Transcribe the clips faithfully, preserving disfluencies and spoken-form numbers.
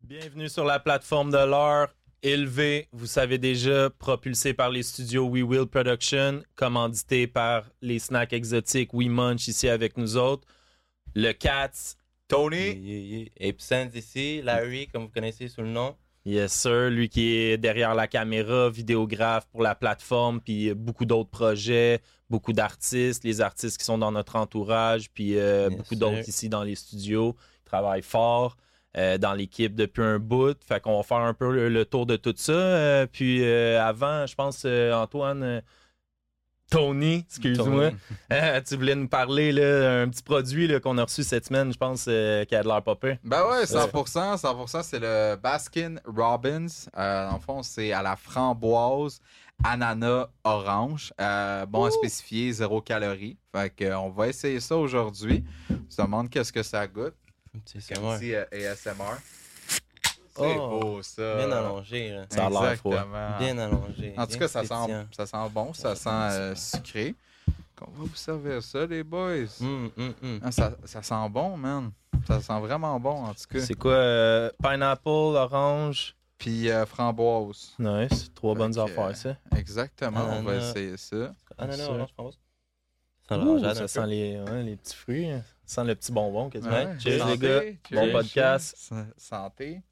Bienvenue sur la plateforme de l'art. Élevé, vous savez déjà, propulsé par les studios We Will Production, commandité par les snacks exotiques We Munch ici avec nous autres. Le Cats. Tony. Yeah, yeah, yeah. Epsens ici, Larry, comme vous connaissez sous le nom. Yes sir, lui qui est derrière la caméra, vidéographe pour la plateforme, puis beaucoup d'autres projets, beaucoup d'artistes, les artistes qui sont dans notre entourage, puis euh, Yes, beaucoup sir. d'autres ici dans les studios. Ils travaillent fort. Euh, dans l'équipe depuis un bout. Fait qu'on va faire un peu le, le tour de tout ça. Euh, puis euh, avant, je pense, euh, Antoine, euh, Tony, excuse-moi, euh, tu voulais nous parler là, un petit produit là, qu'on a reçu cette semaine, je pense, euh, qui a de l'air pas pire. Ben ouais, cent pour cent, cent pour cent, c'est le Baskin Robbins. Euh, en fond, c'est à la framboise, ananas, orange. Euh, bon à spécifier, zéro calorie. Fait que, euh, on va essayer ça aujourd'hui. On se demande qu'est-ce que ça goûte. Un petit Un S M R. petit euh, A S M R. C'est Oh, beau, ça. Bien allongé. Là. Ça a l'air froid. Exactement. Bien allongé. En tout bien cas, ça sent, pétillant. ça sent bon, ça sent euh, sucré. On va vous servir ça, les boys. Hum, hum, hum. Ah, ça, ça sent bon, man. Ça sent vraiment bon, en tout cas. C'est quoi? euh, pineapple, orange. Puis euh, framboise. Nice. Trois bonnes Fait que, affaires, ça. Exactement, on va Ananas. essayer ça. Ananas, Ça. orange, framboise. Ça sent Ouh, l'orangeade un ça peu. sent les, ouais, les petits fruits. hein. Ça sent le petit bonbon quasiment. Ouais. Cheers, Santé, les gars. cheers, Bon podcast. cheers. Santé.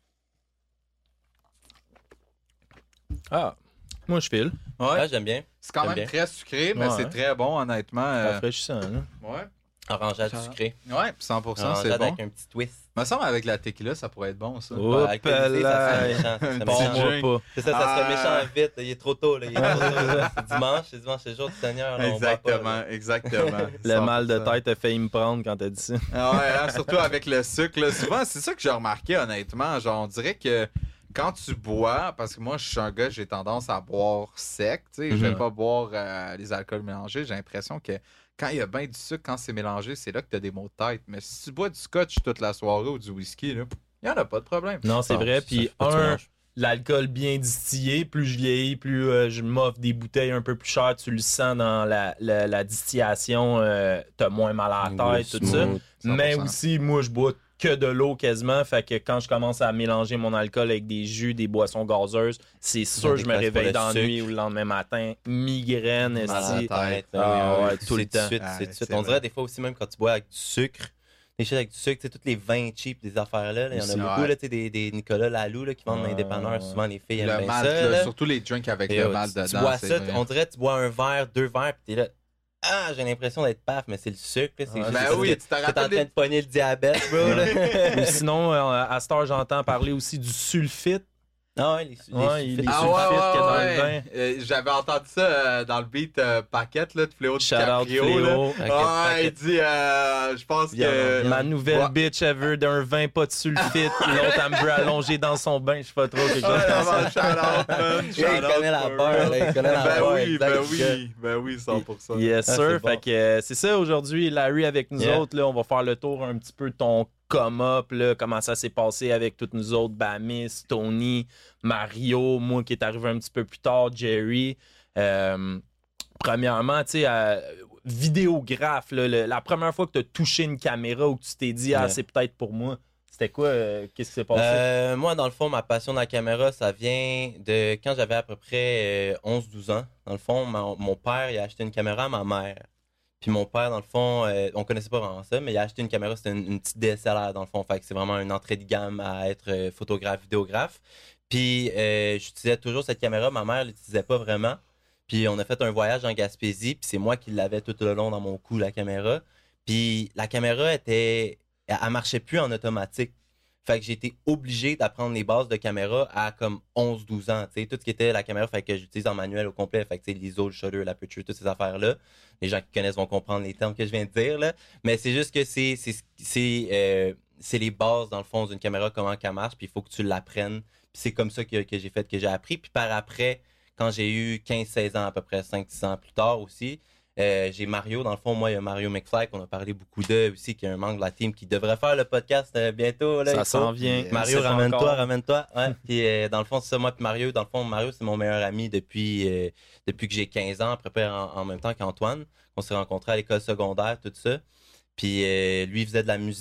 Ah, moi, je file. Ouais. Ouais, j'aime bien. C'est quand J'aime même bien. très sucré, mais Ouais. c'est très bon, honnêtement. euh, Rafraîchissant, là. Ouais. Orangeade Ça- sucré. Ouais, puis cent pour cent, c'est Orangeade bon. avec un petit twist. Me semble avec la tequila, ça pourrait être bon, ça. Oh, avec le lycée, ça serait méchant. Ça serait Un méchant. petit Bon, drink. moi pas. C'est ça, ça serait Ah. méchant vite. Il est trop tôt. Là. Il est trop tôt là. C'est dimanche. C'est dimanche, c'est le jour du Seigneur. Là, on va pas, Exactement, là. exactement. Le mal de cent pour cent. tête a failli me prendre quand t'as dit ça. Ah ouais, hein, surtout avec le sucre. Là. Souvent, c'est ça que j'ai remarqué, honnêtement. Genre, on dirait que quand tu bois, parce que moi, je suis un gars, j'ai tendance à boire sec. Tu sais, je vais Mhm. pas boire euh, les alcools mélangés. J'ai l'impression que quand il y a bien du sucre, quand c'est mélangé, c'est là que tu as des maux de tête. Mais si tu bois du scotch toute la soirée ou du whisky, il n'y en a pas de problème. Non, c'est Non, vrai. ça, Puis, c'est pas du un, mélange. l'alcool bien distillé, plus je vieillis, plus euh, je m'offre des bouteilles un peu plus chères. Tu le sens dans la, la, la distillation. Euh, t'as moins mal à la tête, tout ça. Smooth. cent pour Mais cent. aussi, moi, je bois que de l'eau quasiment. Fait que quand je commence à mélanger mon alcool avec des jus, des boissons gazeuses, c'est sûr que je me déplace réveille pas dans le la nuit sucre. ou le lendemain matin. Migraine, Mal à la esti. tête. Ah, Ah, ouais, ouais, tout le c'est temps. de suite, Ah, c'est de suite. c'est On vrai. dirait des fois aussi, même quand tu bois avec du sucre, des choses avec du sucre, tu sais, toutes les vins cheap, des affaires-là, là, il y en a Aussi, beaucoup, ouais. là, tu sais, des, des Nicolas Lalou là, qui vendent dans les Ouais, dépanneurs. ouais. Souvent, les filles aiment Le bien malt, ça. là, là. surtout les drinks avec Et, le euh, malt tu, dedans. tu bois c'est ça, vrai. on dirait que tu bois un verre, deux verres, puis t'es là. Ah, j'ai l'impression d'être paf, mais c'est le sucre. là, C'est Ouais, juste ben parce oui, que tu te t'es en rappelles train des- de pogner le diabète, bro. Là. Ou sinon, euh, à cette heure, j'entends parler aussi du sulfite. Ah ouais, les, les Ouais, sulfites. les Ah sulfites ouais, ouais, qu'il y a dans ouais. le vin. Euh, J'avais entendu ça euh, dans le beat euh, Paquette, là, de Fléau de Shout out Caprio. Fléau. Là. Ok, Ouais, il Paquette. dit, euh, je pense Bien, que... bien. Ma nouvelle Ouais. bitch, elle veut d'un vin pas de sulfite. L'autre, elle me veut allonger dans son bain. Je sais pas trop quelque chose Ouais, comme ça. vraiment, shout out, man. Il Shout out connaît la for barre, real. là, il connaît la Ben barre. oui, exact. ben oui, ben oui, cent pour cent. Yes, Ah, sir. c'est bon. Fait que euh, c'est ça aujourd'hui, Larry avec nous Yeah. autres. Là, on va faire le tour un petit peu de ton come-up, là, comment ça s'est passé avec toutes nous autres, Bamis, Tony, Mario, moi qui est arrivé un petit peu plus tard, Jerry. Euh, premièrement, tu sais, euh, vidéographe, là, le- la première fois que tu as touché une caméra ou que tu t'es dit, ah, Yeah. c'est peut-être pour moi, c'était quoi? euh, Qu'est-ce qui s'est passé? Euh, moi, dans le fond, ma passion de la caméra, ça vient de quand j'avais à peu près euh, onze douze ans. Dans le fond, ma- mon père, il a acheté une caméra à ma mère. Puis mon père, dans le fond, euh, on connaissait pas vraiment ça, mais il a acheté une caméra, c'était une, une petite D S L R, dans le fond. Fait que c'est vraiment une entrée de gamme à être euh, photographe, vidéographe. Puis euh, j'utilisais toujours cette caméra. Ma mère l'utilisait pas vraiment. Puis on a fait un voyage en Gaspésie, puis c'est moi qui l'avais tout le long dans mon cou, la caméra. Puis la caméra était... Elle, elle marchait plus en automatique. Fait que j'ai été obligé d'apprendre les bases de caméra à comme onze douze ans. Tu sais, tout ce qui était la caméra, fait que j'utilise en manuel au complet. Fait que tu sais, l'I S O, le shutter, l'aperture, toutes ces affaires-là. Les gens qui connaissent vont comprendre les termes que je viens de dire, là. Mais c'est juste que c'est, c'est, c'est, euh, c'est les bases, dans le fond, d'une caméra, comment qu'elle marche, puis il faut que tu l'apprennes. Puis c'est comme ça que, que j'ai fait, que j'ai appris. Puis par après, quand j'ai eu quinze seize ans, à peu près cinq six ans plus tard aussi, Euh, j'ai Mario, dans le fond, moi, il y a Mario McFly, qu'on a parlé beaucoup d'eux aussi, qui est un membre de la team qui devrait faire le podcast euh, bientôt. Là, Ça il faut. s'en vient. Mario, C'est pas ramène-toi, encore. ramène-toi. Ouais. Puis euh, dans le fond, c'est ça, moi puis Mario, dans le fond, Mario, c'est mon meilleur ami depuis euh, depuis que j'ai quinze ans, à peu près en, en même temps qu'Antoine. On s'est rencontrés à l'école secondaire, tout ça. Puis euh, lui, il faisait de la musique.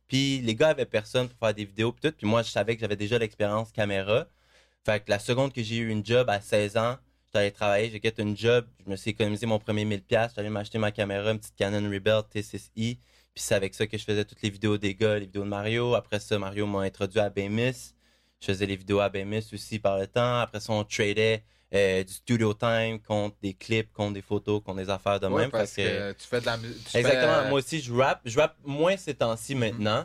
Puis les gars avaient personne pour faire des vidéos puis tout. Puis moi, je savais que j'avais déjà l'expérience caméra. Fait que la seconde que j'ai eu une job à seize ans, j'étais allé travailler, j'ai quitté une job, je me suis économisé mon premier mille dollars, j'allais m'acheter ma caméra, une petite Canon Rebel T six i. Puis c'est avec ça que je faisais toutes les vidéos des gars, les vidéos de Mario. Après ça, Mario m'a introduit à Bemis. Je faisais les vidéos à Bemis aussi par le temps. Après ça, on tradait euh, du studio time contre des clips, contre des photos, contre des affaires de Ouais, même. parce Fait que, que tu fais de la musique. Exactement. Fais... Moi aussi, je rappe. Je rappe moins ces temps-ci mm-hmm. maintenant.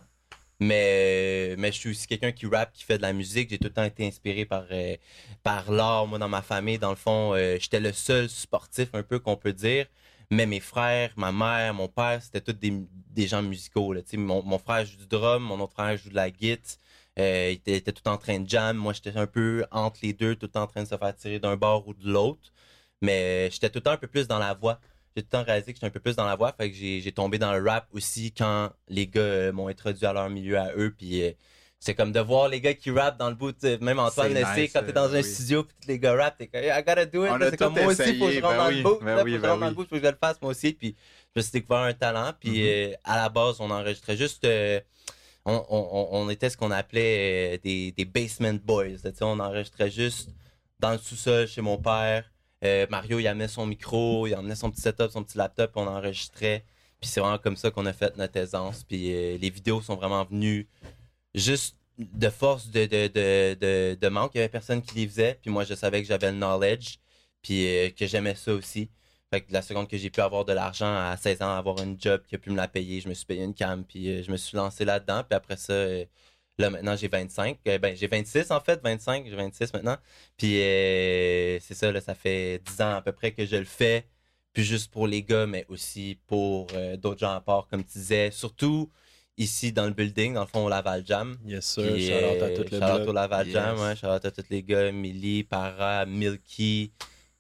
Mais, mais je suis aussi quelqu'un qui rappe, qui fait de la musique. J'ai tout le temps été inspiré par, euh, par l'art. Moi, dans ma famille, dans le fond, euh, j'étais le seul sportif un peu qu'on peut dire. Mais mes frères, ma mère, mon père, c'était tous des, des gens musicaux. Là. Mon, mon frère joue du drum, mon autre frère joue de la guitare. Euh, il était, était tout en train de jam. Moi, j'étais un peu entre les deux, tout le temps en train de se faire tirer d'un bord ou de l'autre. Mais j'étais tout le temps un peu plus dans la voix. J'ai tout le temps réalisé que j'étais un peu plus dans la voix. Fait que j'ai, j'ai tombé dans le rap aussi quand les gars euh, m'ont introduit à leur milieu à eux. Puis euh, c'est comme de voir les gars qui rappent dans le bout. Même Antoine le sait, nice, quand t'es dans euh, un oui. studio puis tous les gars rappent, t'es comme I gotta do it. On a c'est tout comme moi aussi, faut que je rentre ben dans oui, le bout. Ben là, oui, faut que je ben rentre dans oui. le bout, faut que je le fasse moi aussi. Puis je me suis découvert un talent. Puis mm-hmm. euh, à la base, on enregistrait juste... Euh, on, on, on était ce qu'on appelait euh, des, des basement boys. On enregistrait juste dans le sous-sol chez mon père. Euh, Mario, il amenait son micro, il amenait son petit setup, son petit laptop, on enregistrait. Puis c'est vraiment comme ça qu'on a fait notre aisance. Puis euh, les vidéos sont vraiment venues juste de force de, de, de, de, de manque. Il y avait personne qui les faisait. Puis moi, je savais que j'avais le knowledge, puis euh, que j'aimais ça aussi. Fait que la seconde que j'ai pu avoir de l'argent à seize ans, avoir une job qui a pu me la payer, je me suis payé une cam, puis euh, je me suis lancé là-dedans. Puis après ça... Euh, Là, maintenant, j'ai vingt-cinq. Euh, ben, j'ai vingt-six, en fait. vingt-cinq, j'ai vingt-six maintenant. Puis, euh, c'est ça, là, ça fait dix ans à peu près que je le fais. Puis juste pour les gars, mais aussi pour euh, d'autres gens à part, comme tu disais. Surtout ici, dans le building, dans le fond, au Laval Jam. Yes, sir. Puis, shout-out euh, à tout le shout-out bloc. au Laval Yes. Jam, ouais. Shout-out à tous les gars. Millie, Para, Milky.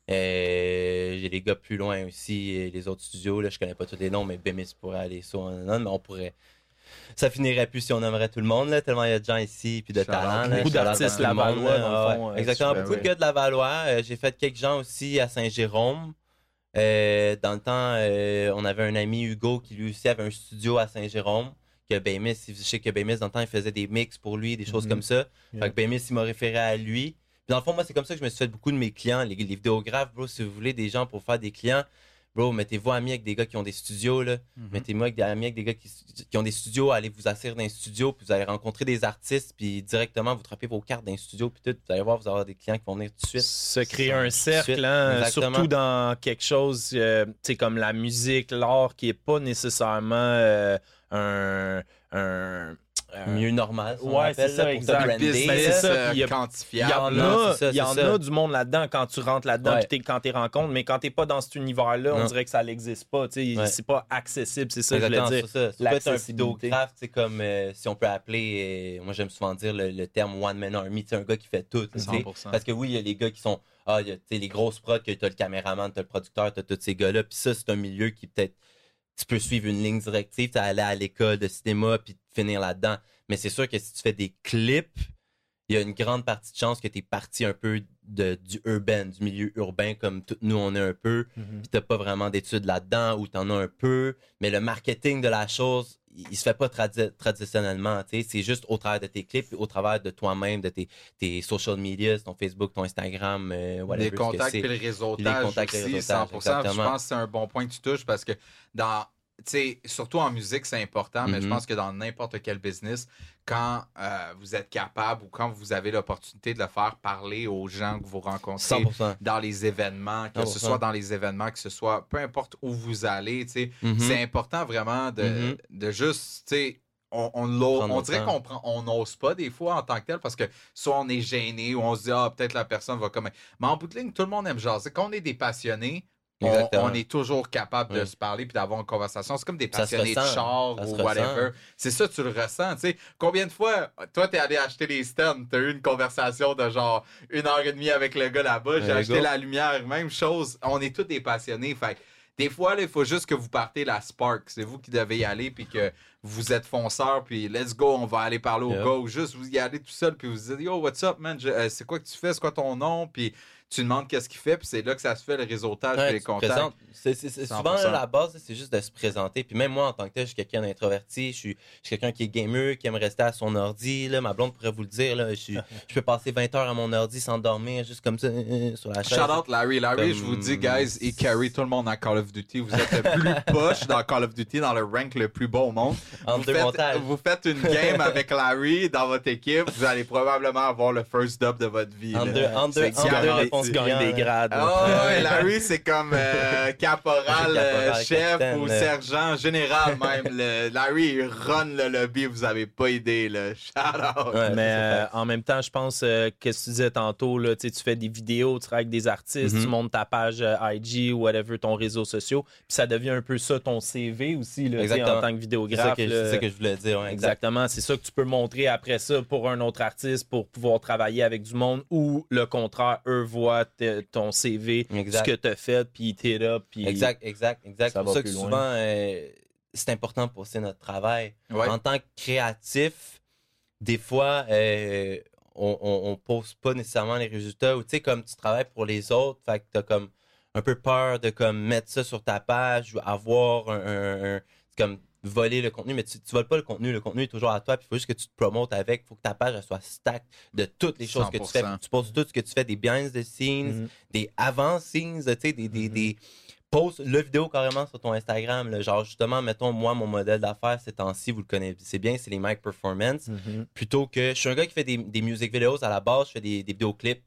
Euh, j'ai les gars plus loin aussi, les autres studios. Là, je connais pas tous les noms, mais Bemis pourrait aller sur un an, mais on pourrait... Ça finirait plus si on aimerait tout le monde, là, tellement il y a de gens ici, puis de talent. Beaucoup d'artistes lavallois, dans le fond. Ouais. Exactement, ben beaucoup oui. de gars de Lavallois. Euh, j'ai fait quelques gens aussi à Saint-Jérôme. Euh, dans le temps, euh, on avait un ami, Hugo, qui lui aussi avait un studio à Saint-Jérôme. Que Bemis, je sais que Bemis, dans le temps, il faisait des mix pour lui, des choses Mm-hmm. comme ça. Yeah. Fait que Bemis, il m'a référé à lui. Puis dans le fond, moi, c'est comme ça que je me suis fait beaucoup de mes clients. Les, les vidéographes, bro, si vous voulez des gens pour faire des clients, bro, mettez-vous amis avec des gars qui ont des studios, là. Mm-hmm. Mettez-vous avec des amis avec des gars qui, qui ont des studios, allez vous asseoir dans un studio, puis vous allez rencontrer des artistes, puis directement, vous trappez vos cartes d'un studio, puis tout, vous allez voir, vous allez avoir des clients qui vont venir tout de suite. Se créer Ça, un tout de cercle, suite. hein, Exactement. surtout dans quelque chose euh, tu sais, comme la musique, l'art, qui est pas nécessairement euh, un... un euh, Mieux normal, si on ouais, appelle, c'est ça, là, pour exact. se brander, business Ben, c'est là. ça, euh, puis il y a- quantifiable. Il y en Non, a, c'est ça, il y en c'est ça. a du monde là-dedans quand tu rentres là-dedans Ouais. puis t'es- quand tu rencontres, mais quand tu n'es pas dans cet univers-là, on Non. dirait que ça n'existe pas. tu sais, Ouais. C'est pas accessible, c'est ça que je Exactement, voulais dire. c'est ça. C'est pas être un l'accessibilité. vidéographe, c'est comme euh, si on peut appeler, euh, moi j'aime souvent dire le, le terme one man army, c'est un gars qui fait tout. tu sais. cent pour cent. Parce que oui, il y a les gars qui sont, ah, il y a tu sais, les grosses prods, que tu as le caméraman, tu as le producteur, tu as tous ces gars-là. Puis ça, c'est un milieu qui peut-être, tu peux suivre une ligne directive, tu aller à l'école de cinéma puis finir là-dedans. Mais c'est sûr que si tu fais des clips, il y a une grande partie de chance que tu es parti un peu de, du urbain, du milieu urbain, comme tous nous on est un peu, Mhm. puis t'as pas vraiment d'études là-dedans, ou t'en as un peu, mais le marketing de la chose, il, il se fait pas tradi- traditionnellement, tu sais, c'est juste au travers de tes clips, au travers de toi-même, de tes, tes social media, ton Facebook, ton Instagram, euh, whatever, Les ce que contacts c'est. et le réseautage Les contacts et le aussi, réseautage, cent pour cent. Puis Je exactement. pense que c'est un bon point que tu touches parce que dans, tu sais, surtout en musique, c'est important, mais je Mhm. pense que dans n'importe quel business, quand euh, vous êtes capable ou quand vous avez l'opportunité de le faire parler aux gens que vous rencontrez cent pour cent. dans les événements, que cent pour ce cent. soit dans les événements, que ce soit peu importe où vous allez, tu sais, Mhm. c'est important vraiment de, Mhm. de juste, tu sais, on, on, l'o- Prendre on le dirait temps. qu'on prend, on n'ose pas des fois en tant que tel parce que soit on est gêné ou on se dit, ah, peut-être la personne va comme. Mais en bout de ligne, tout le monde aime jaser. Quand on est des passionnés, on, Exactement. on est toujours capable de Oui. se parler puis d'avoir une conversation. C'est comme des Ça se passionnés de ressent. char Ça se ou ressent. whatever. C'est ça, tu le ressens, tu sais. Combien de fois, toi, t'es allé acheter les stands, t'as eu une conversation de genre une heure et demie avec le gars là-bas, j'ai Le acheté gars. la lumière, même chose. On est tous des passionnés, fait que des fois, là, il faut juste que vous partez la spark. C'est vous qui devez y aller, puis que vous êtes fonceur, puis let's go, on va aller parler au Yeah. gars. Ou juste vous y allez tout seul, puis vous dites, yo, what's up, man? Je- euh, c'est quoi que tu fais? C'est quoi ton nom? Puis tu demandes qu'est-ce qu'il fait, puis c'est là que ça se fait, le réseautage, Ouais, puis les tu te contacts. présentes. C'est, c'est, c'est souvent, cent pour cent. là, la base, c'est juste de se présenter. Puis même moi, en tant que tel, je suis quelqu'un d'introverti. Je suis, je suis quelqu'un qui est gamer, qui aime rester à son ordi. Là. Ma blonde pourrait vous le dire. Là. Je, suis, je peux passer vingt heures à mon ordi sans dormir, juste comme ça, euh, sur la chaise. Shout out Larry. Larry, Comme- je vous dis, guys, il carry tout le monde dans Call of Duty. Vous êtes le plus poche dans Call of Duty, dans le rank le plus bon au monde. En Vous deux faites, montages. vous faites une game avec Larry dans votre équipe, vous allez probablement avoir le first dub de votre vie. En là. deux, en deux, C'est en deux garanti. réponses Tu gagnes clients, des là. grades. Ah ouais, Larry, c'est comme euh, caporal, Caporal, euh, chef capitaine, ou là. sergent, général même. Le- Larry, il run le lobby, vous avez pas idée. Là. Shout out. Ouais, Mais ça, c'est euh, fact. en même temps, je pense euh, que ce que tu disais tantôt, là, tu sais, tu fais des vidéos, tu travailles avec des artistes, Mhm. tu montes ta page euh, I G ou whatever, ton réseau social, puis ça devient un peu ça ton C V aussi, là, tu sais, Exactement. en tant que C'est ça vidéographe. que, là. c'est ça que je voulais dire. Ouais, exact. Exactement, c'est ça que tu peux montrer après ça pour un autre artiste pour pouvoir travailler avec du monde ou le contraire, eux voient te- ton C V, Exact. ce que tu as fait, puis ils t'aident up. Puis Exact, exact, exact. ça C'est pour va ça que plus loin. souvent, euh, c'est important pour poster notre travail. Ouais. En tant que créatif, des fois, euh, on, on, on poste pas nécessairement les résultats. Ou tu sais, comme tu travailles pour les autres, fait que t'as comme un peu peur de comme mettre ça sur ta page ou avoir un, un- un- c'est comme voler le contenu, mais tu, tu voles pas le contenu. Le contenu est toujours à toi, puis il faut juste que tu te promotes avec. Il faut que ta page elle soit stack de toutes les choses que tu fais. cent pour cent. Tu postes tout ce que tu fais, des behind the scenes, Mhm. des avant scenes, tu sais, des, des, Mhm. des poste le vidéo carrément sur ton Instagram. Là. Genre, justement, mettons, moi, mon modèle d'affaires ces temps-ci, vous le connaissez bien, c'est les Mic Performance. Mhm. Plutôt que. Je suis un gars qui fait des, des music videos à la base, je fais des, des vidéoclips.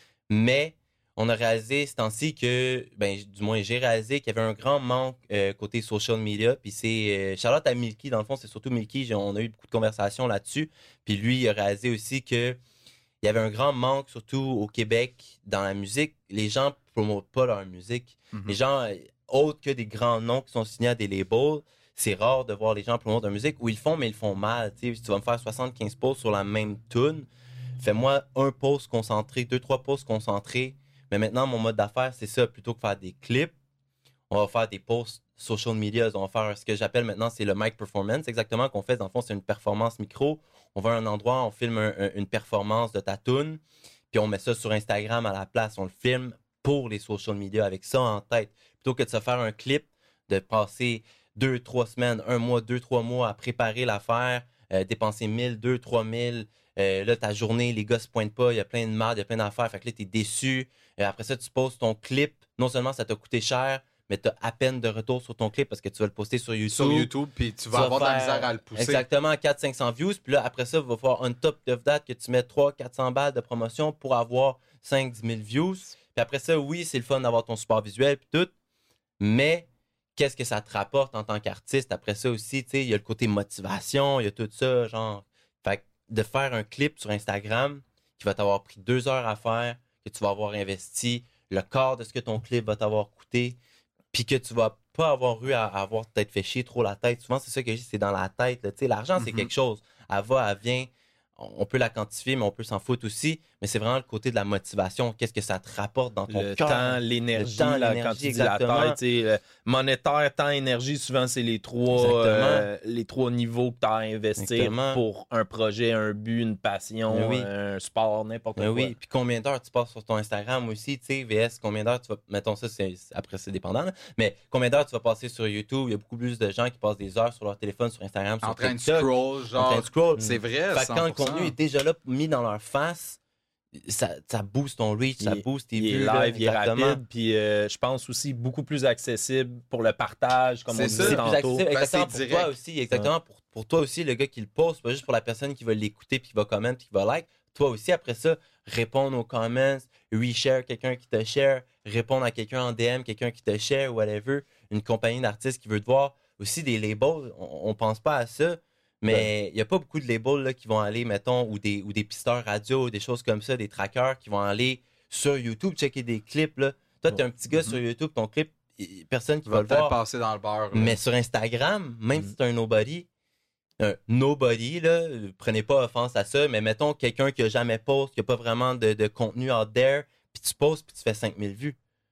Mais on a réalisé ces temps-ci que, ben, du moins, j'ai réalisé qu'il y avait un grand manque euh, côté social media. Puis c'est. Euh, Charlotte à Milky, dans le fond, c'est surtout Milky. j'ai- On a eu beaucoup de conversations là-dessus. Puis lui, il a réalisé aussi que. Il y avait un grand manque, surtout au Québec, dans la musique. Les gens ne promotent pas leur musique. Mhm. Les gens, euh, autres que des grands noms qui sont signés à des labels, c'est rare de voir les gens promouvoir leur musique. Ou ils le font, mais ils le font mal. Tu sais, si tu vas me faire soixante-quinze posts sur la même tune, fais-moi un post concentré, deux, trois posts concentrés. Mais maintenant, mon mode d'affaires, c'est ça. Plutôt que faire des clips, on va faire des posts social media. On va faire ce que j'appelle maintenant, c'est le mic performance. Exactement, qu'on fait, dans le fond, c'est une performance micro. On va à un endroit, on filme un- un- une performance de ta tune, puis on met ça sur Instagram à la place. On le filme pour les social media avec ça en tête. Plutôt que de se faire un clip, de passer deux, trois semaines, un mois, deux, trois mois à préparer l'affaire, euh, dépenser mille, deux, trois mille. Euh, là, ta journée, les gars se pointent pas, il y a plein de marde, il y a plein d'affaires. Fait que là, t'es déçu. Euh, après ça, tu poses ton clip. Non seulement ça t'a coûté cher, mais t'as à peine de retour sur ton clip parce que tu vas le poster sur YouTube. Sur YouTube, puis tu vas Tu vas avoir de la faire misère à le pousser. Exactement, quatre cents à cinq cents views. Puis là, après ça, il va falloir on top of that que tu mets trois cents à quatre cents balles de promotion pour avoir cinq à dix mille views. Puis après ça, oui, c'est le fun d'avoir ton support visuel puis tout. Mais qu'est-ce que ça te rapporte en tant qu'artiste? Après ça aussi, tu sais, il y a le côté motivation, il y a tout ça, genre. Fait que de faire un clip sur Instagram qui va t'avoir pris deux heures à faire, que tu vas avoir investi le quart de ce que ton clip va t'avoir coûté, puis que tu vas pas avoir eu à, à avoir peut-être fait chier trop la tête. Souvent, c'est ça que je dis, c'est dans la tête. là. Tu sais, l'argent, c'est Mhm. quelque chose. Elle va, elle vient. On on peut la quantifier, mais on peut s'en foutre aussi. Mais c'est vraiment le côté de la motivation. Qu'est-ce que ça te rapporte dans ton Le cœur? temps, l'énergie, Le temps, là, l'énergie, quand tu dis exactement. la tête, tu sais, le monétaire, temps, énergie, souvent c'est les trois, Exactement. euh, les trois niveaux que tu as à investir Exactement. pour un projet, un but, une passion, Mais oui. un sport, n'importe Ben quoi. oui, puis combien d'heures tu passes sur ton Instagram aussi, tu sais, V S, combien d'heures tu vas, mettons ça, c'est, après c'est dépendant, là, mais combien d'heures tu vas passer sur YouTube, il y a beaucoup plus de gens qui passent des heures sur leur téléphone, sur Instagram, sur En train de TikTok, scroll, en genre. train de scroll. C'est vrai, Fait que quand le cent pour cent. contenu est déjà là, mis dans leur face, ça, ça booste ton reach, ça Il- booste tes Il est vues. là, live, il est exactement. rapide, puis euh, je pense aussi beaucoup plus accessible pour le partage, comme C'est on ça. disait C'est plus tantôt. accessible, Ben, exactement, c'est pour direct. toi aussi, exactement, pour, pour toi aussi, le gars qui le poste, pas juste pour la personne qui va l'écouter, puis qui va commenter, puis qui va like, toi aussi, après ça, répondre aux comments, reshare quelqu'un qui te share, répondre à quelqu'un en D M, quelqu'un qui te share, whatever, une compagnie d'artistes qui veut te voir, aussi des labels, on, on pense pas à ça, mais il y a pas beaucoup de labels là, qui vont aller, mettons, ou des, ou des pisteurs radio, des choses comme ça, des trackers qui vont aller sur YouTube, checker des clips, là. Toi, t'es un petit gars Mhm. sur YouTube, ton clip, y- personne qui Tu va vas le peut-être voir. passer dans le beurre. là. Mais sur Instagram, même Mm. si c'est un nobody, un nobody, là, euh, prenez pas offense à ça, mais mettons quelqu'un qui a jamais post, qui a pas vraiment de, de contenu out there, puis tu postes, puis tu fais cinq mille vues.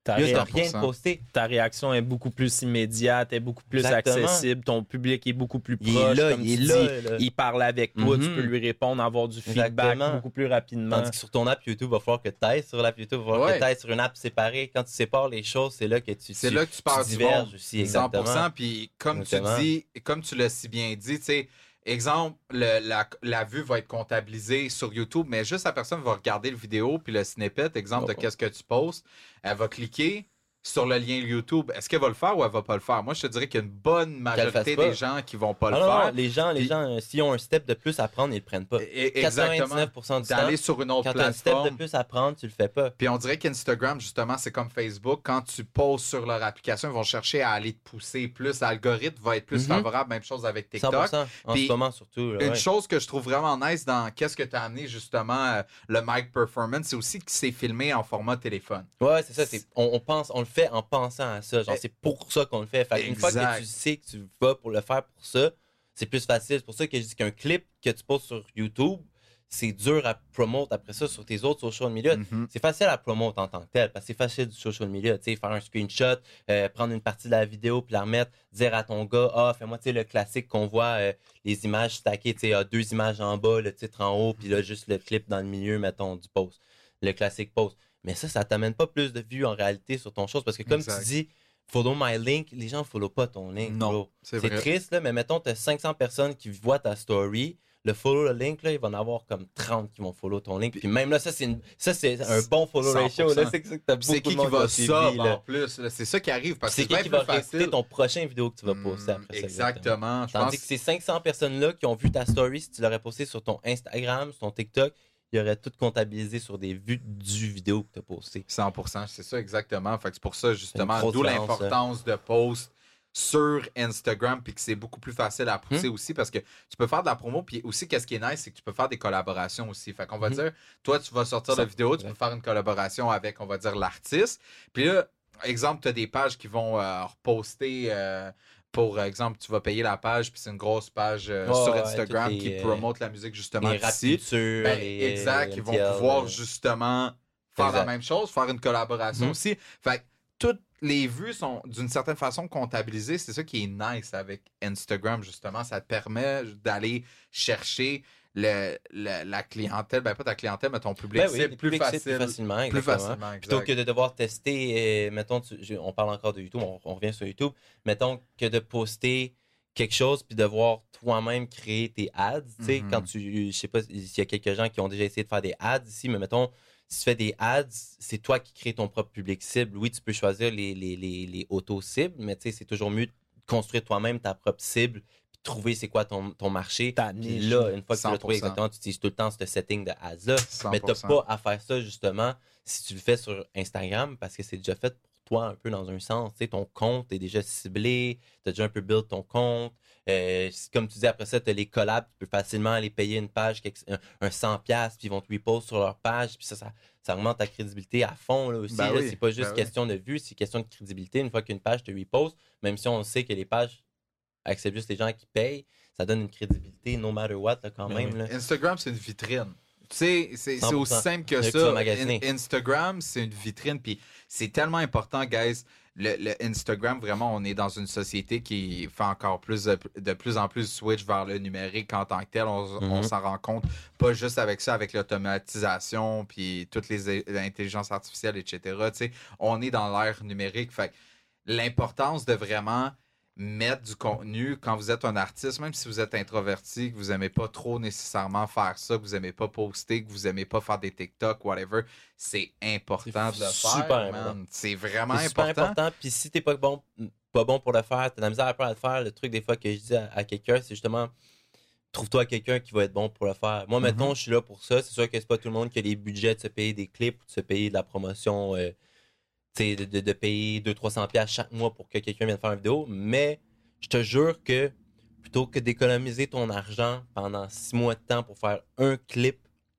Ta, Yo, ré- t'as rien de posté. ta réaction est beaucoup plus immédiate, est beaucoup plus Exactement. accessible, ton public est beaucoup plus Il proche. est là, comme il tu est dis, là, là. il parle avec toi, Mhm. tu peux lui répondre, avoir du feedback Exactement. beaucoup plus rapidement. Tandis que sur ton app YouTube, il va falloir que tu ailles sur l'app YouTube, il va falloir Ouais. que tu ailles sur une app séparée. Quand tu sépares les choses, c'est là que tu, C'est tu, là que tu parles tu du diverges monde. aussi. cent Exactement. pour cent. Puis comme Exactement. tu dis, comme tu l'as si bien dit, tu sais, exemple, le- la, la vue va être comptabilisée sur YouTube, mais juste la personne va regarder le vidéo puis le snippet, exemple de Oh. qu'est-ce que tu postes, elle va cliquer sur le lien YouTube. Est-ce qu'elle va le faire ou elle va pas le faire? Moi, je te dirais qu'il y a une bonne majorité pas. des gens qui vont pas Ah le non, faire. non, les gens, les Puis- gens euh, s'ils ont un step de plus à prendre, ils le prennent pas. Et- Exactement. quatre-vingt-dix-neuf pour cent du temps, D'aller sur une autre quand tu as un step de plateforme. plus à prendre, tu le fais pas. Puis on dirait qu'Instagram, justement, c'est comme Facebook. Quand tu poses sur leur application, ils vont chercher à aller te pousser plus. L'algorithme va être plus Mhm. favorable. Même chose avec cent pour TikTok. cent en Puis, ce moment surtout. Là, Une ouais. chose que je trouve vraiment nice dans qu'est-ce que tu as amené, justement, euh, le mic performance, c'est aussi que c'est filmé en format téléphone. Ouais, c'est ça. c'est- On, on pense, on le fait en pensant à ça. Genre, Eh, c'est pour ça qu'on le fait. Fait une fois exact. que tu sais que tu vas pour le faire pour ça, c'est plus facile. C'est pour ça que je dis qu'un clip que tu poses sur YouTube, c'est dur à promote après ça sur tes autres social media. Mhm. C'est facile à promote en tant que tel, parce que c'est facile du social media. Tu sais, faire un screenshot, euh, prendre une partie de la vidéo puis la remettre, dire à ton gars, ah, fais-moi, tu sais, le classique qu'on voit, euh, les images stackées, tu sais, ah, deux images en bas, le titre en haut, puis là, juste le clip dans le milieu, mettons, du post. Le classique post. Mais ça, ça t'amène pas plus de vues en réalité sur ton chose, parce que comme Exact. tu dis, follow my link, les gens follow pas ton link. Non, bro. c'est C'est vrai. triste, là, mais mettons, tu as cinq cents personnes qui voient ta story. Le follow le link, là, il va en avoir comme trente qui vont follow ton link. Puis même là, ça, c'est, une... ça, c'est un bon follow cent pour ratio. cent. Là, c'est que t'as Puis beaucoup c'est qui de qui monde va suivre, sub là. en plus? là? C'est ça qui arrive parce que C'est c'est qui bien qui va plus réécouter facile. ton prochain vidéo que tu vas poster Hmm, après ça. Exactement. Je pense Tandis que ces cinq cents personnes-là qui ont vu ta story, si tu l'aurais posté sur ton Instagram, sur ton TikTok, il aurait tout comptabilisé sur des vues du vidéo que tu as posté. cent pour cent, c'est ça exactement. Fait que c'est pour ça, justement, grosse d'où différence, l'importance de post sur Instagram, puis que c'est beaucoup plus facile à pousser Hmm. aussi parce que tu peux faire de la promo, puis aussi, qu'est-ce qui est nice, c'est que tu peux faire des collaborations aussi. Fait qu'on va Hmm. dire, toi, tu vas sortir Ça, la vidéo, tu peux exact. faire une collaboration avec, on va dire, l'artiste. Puis là, exemple, tu as des pages qui vont euh, reposter. euh, pour exemple, tu vas payer la page, puis c'est une grosse page euh, Ouais, sur ouais, Instagram toutes les, qui euh, promote la musique justement Les rap d'ici. culture, Ben, les, exact, euh, ils vont M T L, pouvoir euh, justement faire la Exact. même chose, faire une collaboration Mhm. aussi. Fait que toutes les vues sont d'une certaine façon comptabilisées. C'est ça qui est nice avec Instagram, justement. Ça te permet d'aller chercher le, le- la clientèle, ben pas ta clientèle, mais ton public Ben oui, cible les plus publics cibles facile. plus facilement. Plus exactement. facilement, Plutôt exact. que de devoir tester, euh, mettons, tu- je- on parle encore de YouTube, on, on revient sur YouTube, mettons que de poster quelque chose puis devoir toi-même créer tes ads. Tu sais, Mhm. quand tu, je sais pas s'il y a quelques gens qui ont déjà essayé de faire des ads ici, mais mettons, si tu fais des ads, c'est toi qui crées ton propre public cible. Oui, tu peux choisir les, les, les, les auto-cibles, mais tu sais, c'est toujours mieux de construire toi-même ta propre cible puis trouver c'est quoi ton, ton marché. Ta Puis niche. là, une fois que tu cent l'as trouvé pour cent. exactement, tu utilises tout le temps ce setting de ads-là. cent Mais pour t'as cent. pas à faire ça justement si tu le fais sur Instagram parce que c'est déjà fait pour toi un peu dans un sens. Tu sais, ton compte est déjà ciblé, tu as déjà un peu build ton compte. Euh, c'est- comme tu dis, après ça, tu as les collabs, tu peux facilement aller payer une page, quelque- un, un cent piastres, puis ils vont te repost sur leur page, puis ça, ça, ça augmente ta crédibilité à fond là, aussi. Ben là. oui, c'est pas juste ben oui. question de vue, c'est question de crédibilité. Une fois qu'une page te repost, même si on sait que les pages acceptent juste les gens qui payent, ça donne une crédibilité no matter what là, quand Ben même. oui. Là. Instagram, c'est une vitrine. Tu sais, c'est c'est cent pour aussi cent. simple que Là que tu ça. vas magasiner. In- Instagram, c'est une vitrine. Puis c'est tellement important, guys. Le, le Instagram, vraiment, on est dans une société qui fait encore plus de, de plus en plus switch vers le numérique en tant que tel. On, Mhm. on s'en rend compte, pas juste avec ça, avec l'automatisation, puis toutes les intelligences artificielles, et cetera. Tu sais, on est dans l'ère numérique. Fait que l'importance de vraiment mettre du contenu quand vous êtes un artiste, même si vous êtes introverti, que vous n'aimez pas trop nécessairement faire ça, que vous n'aimez pas poster, que vous n'aimez pas faire des TikTok, whatever, c'est important C'est de le super faire, important. man. C'est vraiment C'est super important. important. Puis si t'es pas bon, pas bon pour le faire, t'as de la misère à le faire. Le truc des fois que je dis à, à quelqu'un, c'est justement trouve-toi quelqu'un qui va être bon pour le faire. Moi, Mhm. mettons, je suis là pour ça. C'est sûr que c'est pas tout le monde qui a les budgets de se payer des clips ou de se payer de la promotion, euh, tu sais, de, de, de payer deux cents trois cents piastres chaque mois pour que quelqu'un vienne faire une vidéo. Mais je te jure que plutôt que d'économiser ton argent pendant six mois de temps pour faire un clip,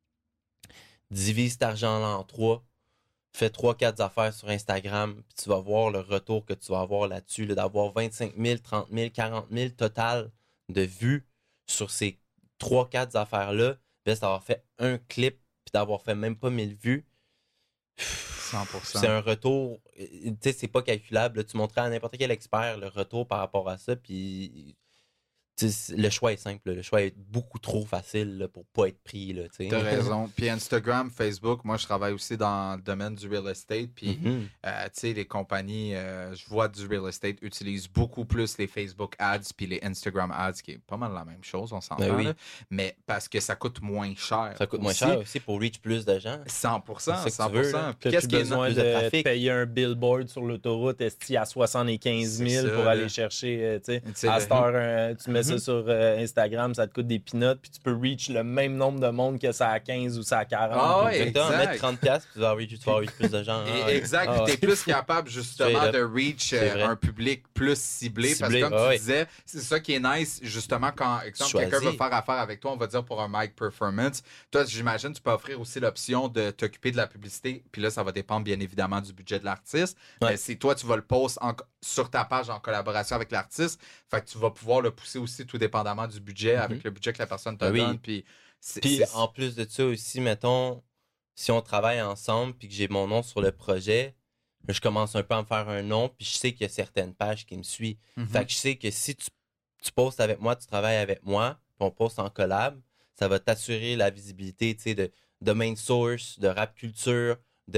divise cet argent-là en trois, fais trois quatre affaires sur Instagram, puis tu vas voir le retour que tu vas avoir là-dessus, là, d'avoir vingt-cinq mille, trente mille, quarante mille total de vues sur ces trois quatre affaires-là, puis d'avoir fait un clip, puis d'avoir fait même pas mille vues. cent pour cent. C'est un retour, tu sais, c'est pas calculable. Là. Tu montrais à n'importe quel expert le retour par rapport à ça, puis le choix est simple. Le choix est beaucoup trop facile là, pour pas être pris. Là, t'as raison. Puis Instagram, Facebook, moi, je travaille aussi dans le domaine du real estate. Puis, mm-hmm. euh, tu sais, les compagnies, euh, je vois du real estate utilisent beaucoup plus les Facebook ads puis les Instagram ads, qui est pas mal la même chose, on s'entend. Ben oui. Là, mais parce que ça coûte moins cher. Ça coûte aussi. moins cher aussi pour reach plus de gens. cent pour cent, C'est cent que pour tu veux, cent. Puis Qu'est-ce qui est besoin plus de, de trafic? payer un billboard sur l'autoroute esti à soixante-quinze mille C'est pour ça, aller là. chercher, euh, tu Tu sais, sais, à le- cette heure, euh, tu mets ça Mhm. sur euh, Instagram, ça te coûte des peanuts, puis tu peux reach le même nombre de monde que ça à quinze ou ça à quarante. Ah ouais, Exactement, exact. mettre trente piastres, puis tu vas reach, tu vas reach plus de gens. Et- Ah ouais. Exact, Ah puis ouais. t'es plus capable justement Straight de up. reach C'est euh, vrai. un public plus ciblé, Ciblé, parce que comme ah tu ouais. disais, c'est ça qui est nice justement quand exemple, Choisis. quelqu'un veut faire affaire avec toi, on va dire pour un mic performance. Toi, j'imagine tu peux offrir aussi l'option de t'occuper de la publicité, puis là ça va dépendre bien évidemment du budget de l'artiste. Ouais. Mais si toi tu vas le post en- sur ta page en collaboration avec l'artiste, fait que tu vas pouvoir le pousser aussi tout dépendamment du budget, Mhm. avec le budget que la personne te Ah oui. donne, puis c'est- Puis c'est- en plus de ça aussi, mettons, si on travaille ensemble puis que j'ai mon nom sur le projet, je commence un peu à me faire un nom, puis je sais qu'il y a certaines pages qui me suivent. Mhm. Fait que je sais que si tu, tu postes avec moi, tu travailles avec moi, puis on poste en collab, ça va t'assurer la visibilité, tu sais, de Domain Source, de Rap Culture,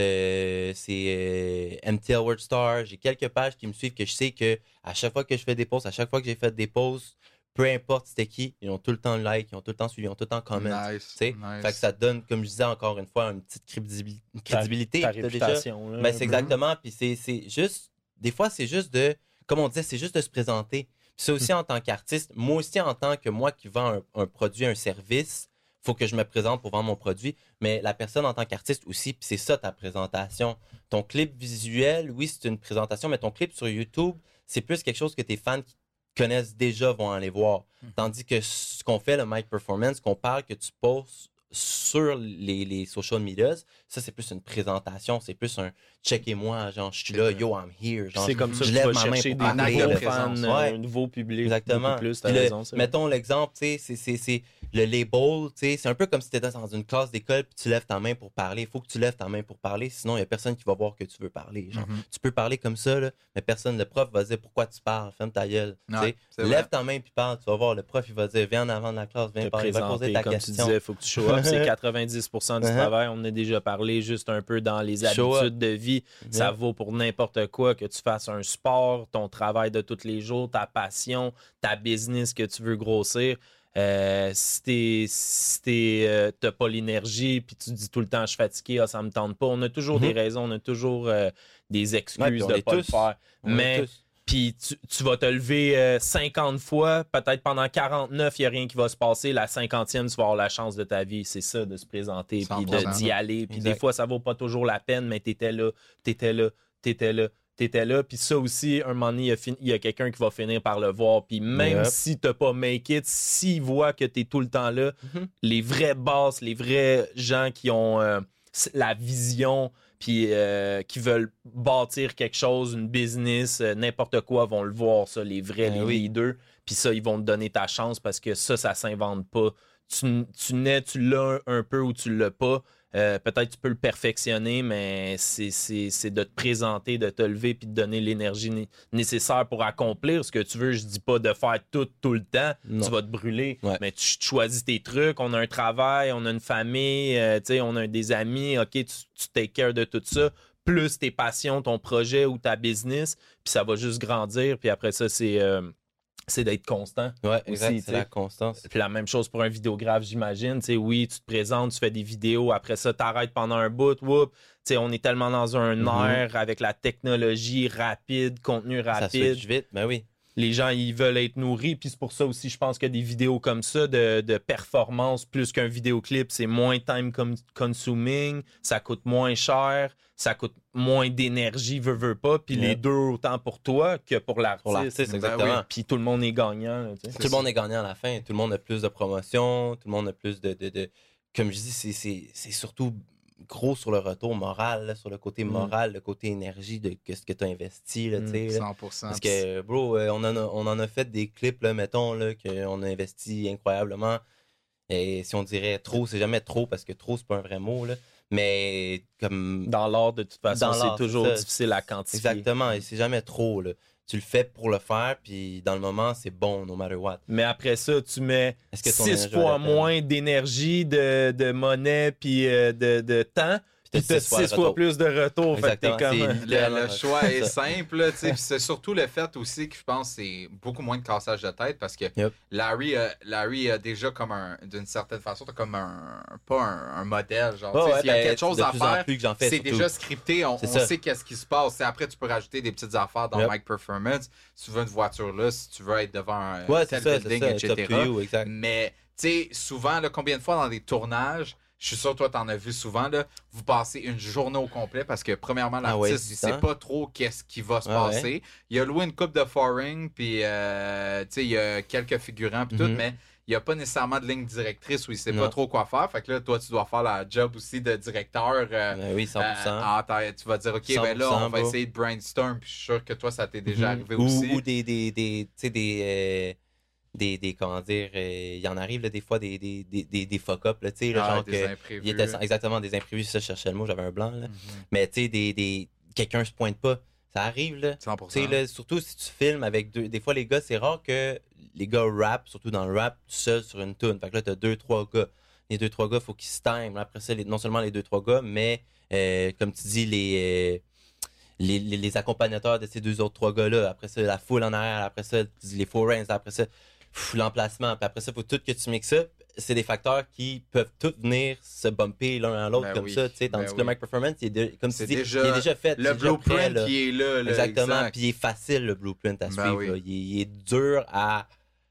de c'est euh, M T L World Star. J'ai quelques pages qui me suivent que je sais que à chaque fois que je fais des posts, à chaque fois que j'ai fait des posts, peu importe c'était qui, ils ont tout le temps like, ils ont tout le temps suivi, ils ont tout le temps comment. Nice, Tu sais, nice. fait que ça te donne, comme je disais encore une fois, une petite crédibil- une crédibilité. Ta Puis t'as réputation. là, Ben, un c'est peu. exactement. Puis c'est, c'est juste, des fois, c'est juste de, comme on disait, c'est juste de se présenter. Puis ça aussi, en tant qu'artiste, moi aussi, en tant que moi qui vends un, un produit, un service, faut que je me présente pour vendre mon produit. Mais la personne en tant qu'artiste aussi, puis c'est ça ta présentation. Ton clip visuel, oui, c'est une présentation, mais ton clip sur YouTube, c'est plus quelque chose que tes fans qui connaissent déjà vont aller voir. Tandis que ce qu'on fait, le mic performance, qu'on parle, que tu postes sur les, les social medias, ça, c'est plus une présentation, c'est plus un checkez-moi, genre, je suis là, yo, I'm here. Puis Genre, c'est comme ça je que tu lève vas ma main chercher pour des en acte parler. de nouveaux là. présence. fans, Ouais. un nouveau public. Exactement. Beaucoup plus, t'as Puis le- raison. c'est vrai. mettons l'exemple, tu sais, c'est, c'est, c'est le label, tu sais, c'est un peu comme si tu étais dans une classe d'école puis tu lèves ta main pour parler. Il faut que tu lèves ta main pour parler, sinon il n'y a personne qui va voir que tu veux parler. Genre, Mhm. tu peux parler comme ça, là, mais personne, le prof va dire pourquoi tu parles, ferme ta gueule. tu sais. Ouais, c'est vrai. Lève ta main puis parle, tu vas voir, le prof il va dire viens en avant de la classe, viens Te parler, va poser présenter, ta comme tu question. disais, il faut que tu show up. C'est quatre-vingt-dix pour cent du Uh-huh. travail. On en a déjà parlé juste un peu dans les Show habitudes de vie. Ça Yeah. vaut pour n'importe quoi, que tu fasses un sport, ton travail de tous les jours, ta passion, ta business que tu veux grossir. Euh, si t'es, si t'es, euh, t'as pas l'énergie puis tu dis tout le temps je suis fatigué, ah, ça me tente pas. On a toujours Mhm. des raisons, on a toujours euh, des Ouais, excuses puis on de est pas le tous. faire. On est Mais tous. puis tu, tu vas te lever euh, cinquante fois, peut-être pendant quarante-neuf, il n'y a rien qui va se passer. La cinquantième, tu vas avoir la chance de ta vie. C'est ça, de se présenter, puis cent pour cent. de- d'y aller. Puis des Exact. fois, ça vaut pas toujours la peine, mais t'étais là, t'étais là, t'étais là, t'étais là. Puis ça aussi, un moment donné, il y a, fin- il y a quelqu'un qui va finir par le voir. Puis même Yep. si t'as pas make it, s'il voit que t'es tout le temps là, Mhm. les vrais boss, les vrais gens qui ont euh, la vision, puis euh, qui veulent bâtir quelque chose, une business, euh, n'importe quoi, vont le voir, ça, les vrais, Ben les oui. leaders. Puis ça, ils vont te donner ta chance parce que ça, ça s'invente pas. Tu, tu nais, tu l'as un, un peu ou tu l'as pas. Euh, peut-être tu peux le perfectionner, mais c'est, c'est, c'est de te présenter, de te lever puis de donner l'énergie né- nécessaire pour accomplir ce que tu veux. Je dis pas de faire tout tout le temps. Non. Tu vas te brûler, Ouais. mais tu choisis tes trucs. On a un travail, on a une famille, euh, tu sais, on a des amis. OK, tu, tu take care de tout ça. Plus tes passions, ton projet ou ta business, puis ça va juste grandir. Puis après ça, c'est, euh, c'est d'être constant. Ouais, aussi, exact, tu c'est sais. la constance. Puis la même chose pour un vidéographe, j'imagine. Tu sais, oui, tu te présentes, tu fais des vidéos, après ça, t'arrêtes pendant un bout, whoop. Tu sais, on est tellement dans un Mhm. air avec la technologie rapide, contenu Ça rapide. switch vite, ben oui. Les gens, ils veulent être nourris. Puis c'est pour ça aussi, je pense que des vidéos comme ça, de, de performance, plus qu'un vidéoclip, c'est moins time com- consuming, ça coûte moins cher, ça coûte moins d'énergie, veut, veut pas. Puis Yeah. les deux, autant pour toi que pour l'artiste. Pour l'artiste, Ben exactement. oui. Puis tout le monde est gagnant. là, tu sais. Tout le monde est gagnant à la fin. Tout le monde a plus de promotion. Tout le monde a plus de. de, de- Comme je dis, c'est, c'est, c'est surtout gros sur le retour moral, là, sur le côté Mm. moral, le côté énergie de que ce que tu as investi. Là, Mm. tu sais, là. cent pour cent. Parce que, bro, euh, on, en a, on en a fait des clips, là, mettons, là, qu'on a investi incroyablement. Et si on dirait trop, c'est jamais trop parce que trop, c'est pas un vrai mot, là. Mais comme. Dans l'art, de toute façon, Dans c'est l'art, toujours c'est ça. difficile à quantifier. Exactement, et c'est jamais trop, là. Tu le fais pour le faire, puis dans le moment, c'est bon, no matter what. Mais après ça, tu mets Est-ce que ton six énergie fois vaut la peine? moins d'énergie, de, de monnaie, puis euh, de, de temps, puis t'as t'as six fois le six fois retour. plus de retour. Fait que t'es Exactement, comme... c'est- Le, Littéralement, le c'est choix ça. est simple, là, tu sais, puis c'est surtout le fait aussi que je pense que c'est beaucoup moins de cassage de tête parce que Yep. Larry, a- Larry a déjà comme un, d'une certaine façon, t'as comme un, pas un, un modèle, genre, Ouais, tu sais, ouais, s'il y a ben, quelque chose de à plus en faire, plus que j'en fais, c'est surtout. déjà scripté, on, C'est on ça. sait qu'est-ce qui se passe. C'est après, tu peux rajouter des petites affaires dans Yep. Mike Performance, si tu veux une voiture là, si tu veux être devant un Ouais, c'est tel ça, c'est building, ça. It's up to et cetera. you, exact. Mais, tu sais, souvent, là, combien de fois dans des tournages, je suis sûr que toi, t'en as vu souvent, là, vous passez une journée au complet parce que, premièrement, Ah ouais, l'artiste, du il sait temps. pas trop qu'est-ce qui va se Ouais, passer. Il a loué une coupe de foreign, puis, euh, tu sais, il y a quelques figurants, puis tout, Mhm. mais il n'y a pas nécessairement de ligne directrice où il sait Non. pas trop quoi faire. Fait que là, toi, tu dois faire la job aussi de directeur. euh, Ben oui, cent pour cent. euh, ah, t'as- tu vas dire, OK, ben là, on cent pour va cent, bro. essayer de brainstorm, puis je suis sûr que toi, ça t'est déjà Mhm. arrivé ou, aussi. Ou des, des, des, tu sais, des, euh, des, des, comment dire, euh, il y en arrive, là, des fois, des, des, des, des, des fuck-up, là, tu sais, là, Ah, genre des que, imprévus. il était exactement des imprévus, ça, je cherchais le mot, j'avais un blanc, là. Mhm. Mais, tu sais, des, des, quelqu'un se pointe pas, ça arrive, là. cent pour Tu cent. sais, là, surtout si tu filmes avec deux, des fois, les gars, c'est rare que les gars rappent, surtout dans le rap, tout seul sur une tune. Fait que là, t'as deux, trois gars. Les deux, trois gars, faut qu'ils se time. Après ça, les- non seulement les deux, trois gars, mais, euh, comme tu dis, les, euh, les, les, les accompagnateurs de ces deux autres trois gars-là. Après ça, la foule en arrière. Après ça, les foreigns. Après ça, pff, l'emplacement. Puis après ça, faut tout que tu mixes ça. C'est des facteurs qui peuvent tous venir se bumper l'un à l'autre Ben comme oui. ça, tu sais. Tandis Ben que le oui. Mike Performance, il est de- comme C'est tu dis, déjà- il est déjà fait. Le c'est déjà prêt, blueprint là. qui est là. là Exactement. exact. Puis il est facile, le blueprint à Ben suivre. oui. là. Il, est, il est dur à,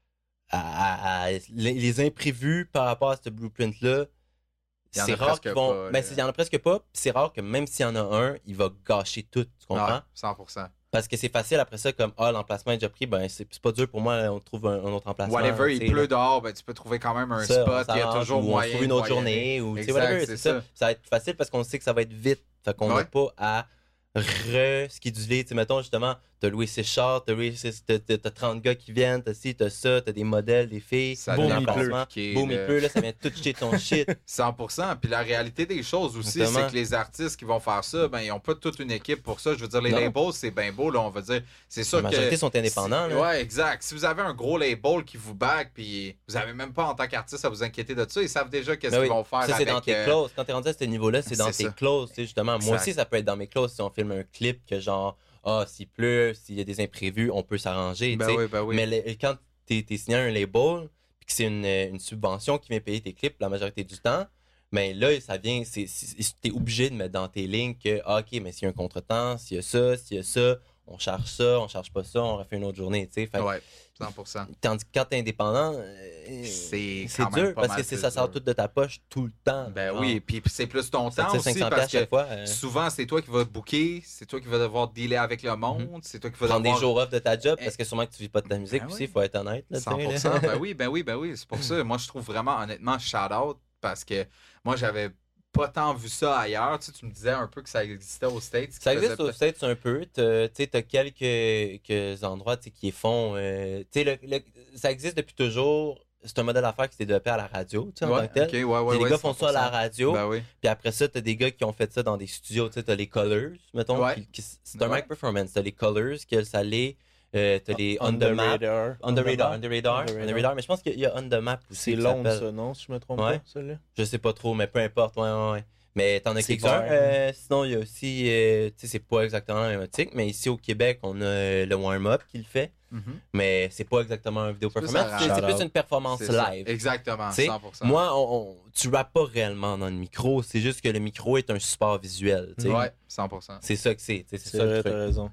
à, à- à- les, les imprévus par rapport à ce blueprint-là. Il y en a C'est rare presque qu'ils vont. pas, Ben, là. c'est- il y en a presque pas. Puis c'est rare que même s'il y en a un, il va gâcher tout. Tu comprends? Ouais, cent pour cent. Parce que c'est facile après ça, comme ah, l'emplacement est déjà pris, ben c'est c'est pas dur pour moi, on trouve un, un autre emplacement. Whatever, tu il sais, pleut là. dehors, ben, tu peux trouver quand même un Ça, on spot. Il y a s'arrange, toujours ou moyen. on trouve une de autre moyenner. journée, ou tu sais, Exact, whatever, c'est c'est ça. ça. Ça va être facile parce qu'on sait que ça va être vite. Fait qu'on n'a Ouais. pas à re-scheduler. Tu sais, mettons justement, t'as loué six chars, t'as loué six- t'as- t'as- t'as trente gars qui viennent, t'as ci, t'as ça, t'as des modèles, des filles, Ça boum, vient il pleut. piquer, boum, il là. pleut, là, ça vient tout jeter ton shit. cent pour cent. Puis la réalité des choses aussi, Exactement. c'est que les artistes qui vont faire ça, ben, ils n'ont pas toute une équipe pour ça. Je veux dire, les Non. labels, c'est bien beau, là, on va dire. C'est sûr La que. majorité sont indépendants, si- là. Ouais, exact. Si vous avez un gros label qui vous back, puis vous n'avez même pas en tant qu'artiste à vous inquiéter de ça, ils savent déjà qu'est-ce Ben qu'ils oui. vont faire Ça, c'est avec. dans tes euh, clauses. Quand t'es rendu à ce niveau-là, c'est dans c'est tes ça. clauses, tu sais, justement. Moi Exact. aussi, ça peut être dans mes clauses si on filme un clip que genre, ah, s'il pleut, s'il y a des imprévus, on peut s'arranger, Ben tu sais. oui, ben oui. Mais le- quand t'es es signé à un label, puis que c'est une, une subvention qui vient payer tes clips la majorité du temps, ben là, ça vient, c'est, c'est- t'es obligé de mettre dans tes lignes que, ah, OK, mais s'il y a un contretemps, s'il y a ça, s'il y a ça, on charge ça, on charge pas ça, on refait une autre journée, tu sais. Fait que Ouais, cent pour cent. Tandis que quand t'es indépendant, euh, C'est c'est quand même dur pas parce mal que c'est plus ça sort dur. tout de ta poche tout le temps. Ben genre. oui, puis c'est plus ton temps sept cents, aussi cinq cents parce piastres chaque que fois. euh, souvent, c'est toi qui vas te booker, c'est toi qui vas devoir dealer avec le monde, c'est toi qui vas prendre devoir... des jours off de ta job Eh, parce que sûrement que tu vis pas de ta musique ben aussi, oui. il faut être honnête. Là, tu sais, cent pour cent. là. Ben oui, ben oui, ben oui. C'est pour ça. Moi, je trouve vraiment, honnêtement, shout-out parce que moi, j'avais pas tant vu ça ailleurs. Tu sais, tu me disais un peu que ça existait aux States. qui Ça existe faisait- aux States un peu. T'as- Tu sais, t'as quelques, quelques endroits tu sais, qui font. euh, tu sais, le- le- ça existe depuis toujours. C'est un modèle d'affaires qui s'est développé à la radio, tu sais, en Ouais, tant que tel. ok, ouais, ouais, Puis les ouais, gars font ça à la cent pour cent. radio. Ben oui. Puis après ça, t'as des gars qui ont fait ça dans des studios. Tu sais, t'as les Colors, mettons. Ouais. qui- qui- c'est un Ouais. mic performance. T'as les Colors, que ça l'est. Euh, t'as les On The Map. radar. On the radar, on the radar, On the on the radar. radar. Mais je pense qu'il y a On The Map aussi. C'est qui long, s'appelle. ça, non, si je me trompe Ouais. pas, celui-là? Je sais pas trop, mais peu importe. Ouais, ouais, ouais. Mais t'en as C'est quelques-uns. clair. Euh, sinon, il y a aussi, euh, tu sais, c'est pas exactement la même optique, mais ici au Québec, on a euh, le warm-up qui le fait, Mhm. mais c'est pas exactement un vidéo plus performance, un c'est c'est shout-out. plus une performance C'est ça. live. Exactement, Tu sais, cent pour cent. Moi, on, on- tu rappes pas réellement dans le micro, c'est juste que le micro est un support visuel. tu sais. Ouais, cent pour cent. C'est ça que c'est. tu sais, C'est C'est ça le vrai, truc. t'as raison.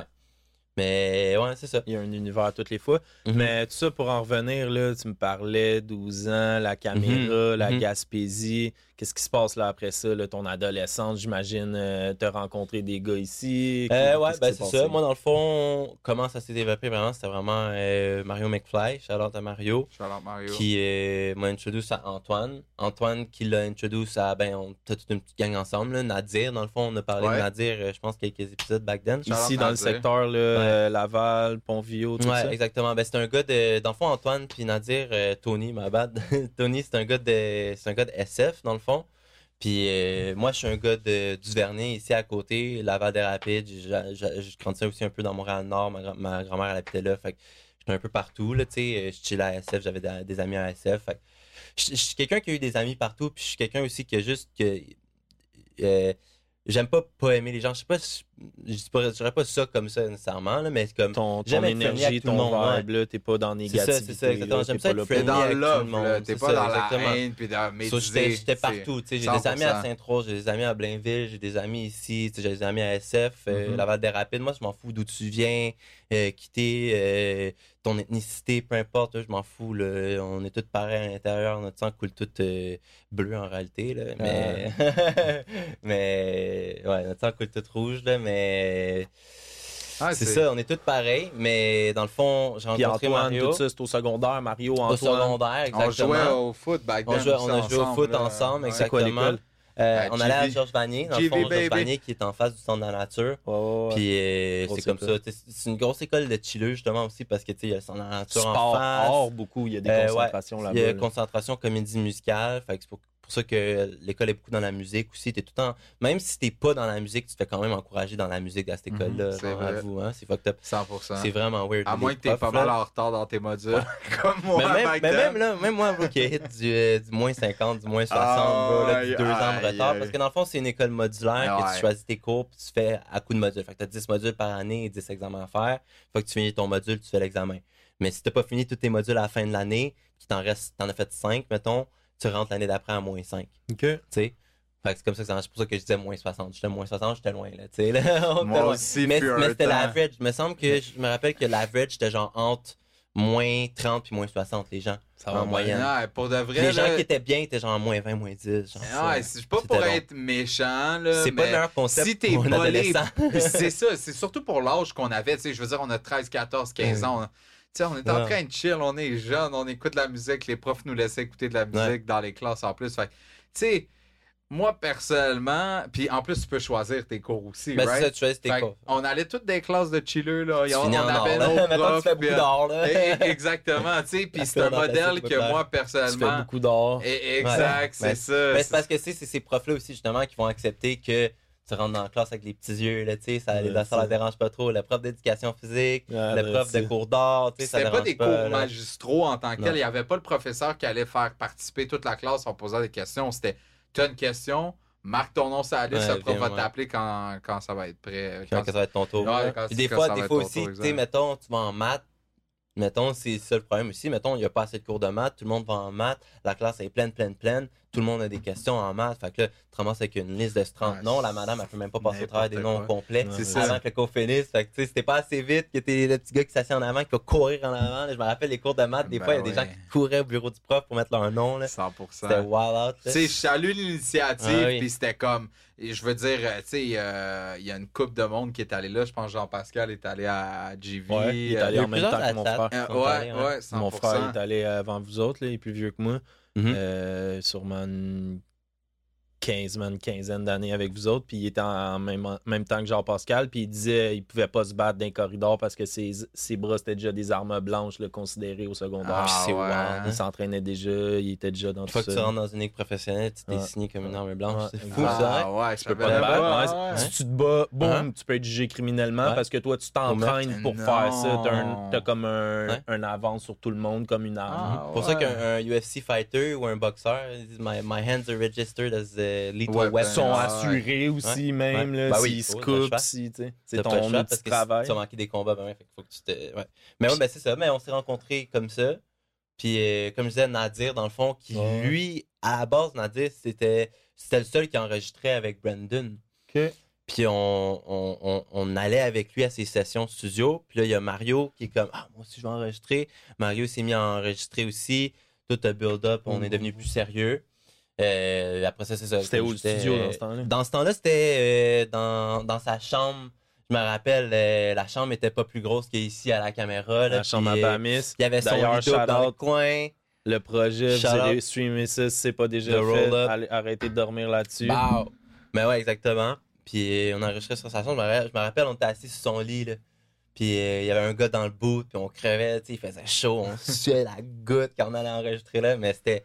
Mais ouais, c'est ça. Il y a un univers toutes les fois. Mhm. Mais tout ça, pour en revenir, là, tu me parlais douze ans, la caméra, la Mhm. Gaspésie. Qu'est-ce qui se passe là après ça, là, ton adolescence? J'imagine, euh, t'as rencontré des gars ici. Euh, ouais, Qu'est-ce ben qui s'est c'est ça. passé? Moi, dans le fond, comment ça s'est développé vraiment, c'était vraiment euh, Mario McFly, shout-out à Mario. Shout-out Mario. Qui euh, m'a introduit à Antoine. Antoine qui l'a introduit à, ben, on était toute une petite gang ensemble, là. Nadir, dans le fond, on a parlé Ouais. de Nadir, euh, je pense, quelques épisodes back then. Shout-out Ici, dans le Nadir. secteur, là, euh, Laval, Pont-Vio, tout Ouais, ça. exactement. Ben, c'est un gars de. Dans le fond, Antoine puis Nadir, euh, Tony, ma bad. Tony, c'est un gars de. C'est un gars de S F, dans le fond. Puis euh, moi, je suis un gars de Duvernay, ici à côté, Laval-des-Rapides. J'ai j'ai grandi aussi un peu dans Montréal-Nord. Ma, gra- ma grand-mère, elle habitait là. Fait que j'étais un peu partout, là, tu sais. Je chillais à S F, j'avais des, des amis à S F. Fait que je je suis quelqu'un qui a eu des amis partout, puis je suis quelqu'un aussi qui a juste que euh, j'aime pas pas aimer les gens. Je sais pas, si- je dis pas- je dirais pas ça comme ça nécessairement, là, mais comme Ton, ton j'aime être friendly énergie, avec tout le ton monde, vibe, là, t'es pas dans C'est ça, négativité. c'est ça, exactement. là, J'aime t'es ça pas être là pour- T'es friendly dans avec le tout le love, monde. là. T'es C'est pas ça, dans exactement. la haine puis dans So, médiser. j'étais j'étais c'est- partout, tu sais, j'ai des amis à cent pour cent. Sainte-Rose, j'ai des amis à Blainville, j'ai des amis ici, tu sais, j'ai des amis à S F, euh, Mhm. Laval-des-Rapides. Moi, je m'en fous d'où tu viens, euh, quitter euh, ton ethnicité, peu importe, là, je m'en fous, là. On est tous pareils à l'intérieur, notre sang coule tout euh, bleu en réalité, là, mais... mais... Ouais, notre sang coule tout rouge, là, mais... Ah, c'est c'est- ça, on est tous pareils, mais dans le fond, j'ai Puis rencontré Antoine, Mario tout ça, c'est au secondaire. Mario, au Antoine. secondaire, On jouait exactement. au foot back On then. jouait, on a aussi joué au ensemble, foot là. ensemble, Ouais. C'est quoi exactement. l'école? Euh, À on allait à G V. Georges Vanier, dans le G V fond, Georges baby. Vanier qui est en face du centre de la nature. Ouais, ouais, ouais. Puis euh, Grosse c'est comme école. ça. t'sais, C'est une grosse école de chilleux, justement, aussi, parce que tu sais, il y a le centre de la nature en Sport face. hors beaucoup, il y a des Euh, ouais. concentrations Il y a là-bas. là. concentration comédie musicale. Fait que c'est pour, pour ça que l'école est beaucoup dans la musique aussi. T'es tout le temps, même si t'es pas dans la musique, tu te fais quand même encourager dans la musique à cette Mhm, école-là. c'est genre, vrai. avoue, hein, c'est fucked up. cent pour cent. C'est vraiment weird. À Les moins que t'es profs, pas mal là. en retard dans tes modules. Comme moi, Mais même, back mais then. même là, même moi, bro, qui hit du, euh, du moins cinquante, du moins soixante, bro, là, du Aïe, deux ans de aïe, retard. aïe. Parce que dans le fond, c'est une école modulaire que Ouais. tu choisis tes cours puis tu fais à coup de module. Fait que t'as dix modules par année et dix examens à faire. Faut que tu finis ton module, tu fais l'examen. Mais si t'as pas fini tous tes modules à la fin de l'année, puis t'en restes, t'en as fait cinq, mettons, tu rentres l'année d'après à moins cinq. OK. Tu sais? Fait que c'est comme ça que ça- c'est pour ça que je disais moins soixante. J'étais moins soixante, j'étais loin, là, tu sais. là. On était Moi loin. aussi, mais fut un mais c'était temps. l'average. Il me semble que, je me rappelle que l'average, c'était genre entre moins trente puis moins soixante, les gens. Ça en va bien. moyenne. Ouais, pour de Puis vrai, les gens là, qui étaient bien étaient genre moins vingt, moins dix. Genre, ouais, ça. c'est pas C'était pour bon. être méchant, là. C'est pas mais le meilleur concept si t'es pour un pas adolescent. c'est ça, c'est surtout pour l'âge qu'on avait, tu sais, je veux dire, on a treize, quatorze, quinze Ouais. ans. on- Tu sais, on est en Ouais. train de chill, on est jeunes, on écoute de la musique, les profs nous laissaient écouter de la musique Ouais. dans les classes en plus. Fait que, tu sais, moi, personnellement, puis en plus, tu peux choisir tes cours aussi, Mais right? c'est ça, tu choisis tes Fait cours. On allait toutes des classes de chilleux, là. Tu on finis en or, avait là. nos Maintenant, tu profs, fais beaucoup puis- d'or, là. Eh, Exactement, tu sais, puis La c'est un peur dans ta modèle cible, que ouais. moi, Tu fais personnellement... beaucoup d'or. Eh, Exact, Ouais. c'est ça. Mais c'est parce que c'est c'est ces profs-là aussi, justement, qui vont accepter que tu rentres dans la classe avec les petits yeux, là, tu sais, ça, Ouais, les- ça ça. la dérange pas trop. Le prof d'éducation physique, Ah, le ben, prof de c'est- cours d'art, tu sais, ça C'était dérange pas des pas, cours là. magistraux en tant que Non. tel. Il n'y avait pas le professeur qui allait faire participer toute la classe en posant des questions. C'était, tu as une question, marque ton nom sur la liste, Ouais, le prof va viens, t'appeler quand, quand ça va être prêt. Quand Quand- ça va être ton tour. Ouais, quand- Puis des quand fois, ça va des être fois ton aussi, tour, tu sais, exact. mettons, tu vas en maths. Mettons, c'est ça le problème aussi. Mettons, il n'y a pas assez de cours de maths, tout le monde va en maths, la classe est pleine, pleine, pleine, tout le monde a des questions en maths. Fait que là, tu te ramasses avec une liste de trente Ouais, noms, la madame, elle peut même pas passer au travers des n'importe noms quoi. complets Ouais, c'est avant ça. que le cours finisse. Fait que tu sais, c'était pas assez vite que t'es le petit gars qui s'assied en avant, qui va courir en avant. Là, je me rappelle les cours de maths, des Ben fois, il y a des ouais. gens qui couraient au bureau du prof pour mettre leur nom. Là. cent pour cent. C'était wild out. Tu là. sais, je salue l'initiative, Ah oui. puis c'était comme, et je veux dire, euh, tu sais, euh, il y a une couple de monde qui est allé là. Je pense que Jean-Pascal est allé à G V. Ouais, il est euh, allé il y a en même plusieurs temps que mon athlètes. frère. euh, sont ouais, allés, ouais. ouais, cent Mon pour frère cent. est allé avant vous autres, là, il est plus vieux que moi. Mhm. Euh, sûrement une quinze, une quinzaine d'années avec vous autres, puis il était en en même, en même temps que Jean-Pascal, puis il disait qu'il pouvait pas se battre dans les corridors parce que ses, ses bras, c'était déjà des armes blanches là, considérées au secondaire. Ah, Puis c'est ouais. wild, hein. Il s'entraînait déjà, il était déjà dans Une tout fois que tu ça. rentres dans une ligue professionnelle, tu t'es Ouais. signé comme une arme blanche. Ouais, C'est exact. fou, ça. Ah ouais, je Tu peux pas savais te battre. pas, ouais. ouais. Si tu te bats, boum, Hein? tu peux être jugé criminellement Ouais. parce que toi, tu t'entraînes pour Non. faire ça. T'as, un- t'as comme un, Ouais. un avance sur tout le monde, comme une arme. Ah, Pour ouais. ça qu'un un U F C fighter ou un boxeur, ils disent, my, my hands are registered as a lethal Ouais, ben, weapon. Ils sont Ah, assurés aussi, Ouais. même, Ouais. là, Bah oui, s'ils il se faut, t'as le coupent, choix. si, tu sais, c'est T'as pas le ton choix petit parce que travail. si tu as manqué des combats, ben ouais, fait qu'il faut que tu te. Ouais. Mais ouais, ben c'est ça. Mais on s'est rencontrés comme ça. Puis euh, comme je disais, Nadir, dans le fond, qui Ouais. lui, à la base, Nadir, c'était c'était le seul qui enregistrait avec Brandon. OK. Puis on, on, on, on allait avec lui à ses sessions studio. Puis là, il y a Mario qui est comme ah, moi aussi, je vais enregistrer. Mario s'est mis à enregistrer aussi. Tout a build-up, on Mhm. est devenu plus sérieux. Euh, après ça, c'est ça. C'était comme où je le disais, studio euh, dans ce temps-là? Dans ce temps-là, c'était euh, dans, dans sa chambre. Je me rappelle, euh, la chambre était pas plus grosse qu'ici à la caméra. Là, La chambre à puis, euh, Bamis. il y avait son D'ailleurs, lit double dans le shout-out. coin. Le projet, Shout vous out. allez streamer ça si c'est pas déjà The fait. roll-up. Allez, arrêtez de dormir là-dessus. Bah, mais ouais, exactement. Puis euh, on enregistrait sur sa chambre. Je me rappelle, je me rappelle, on était assis sur son lit. Là. Puis euh, il y avait un gars dans le bout, puis on crevait, tu sais, il faisait chaud, on suait la goutte quand on allait enregistrer là. Mais c'était.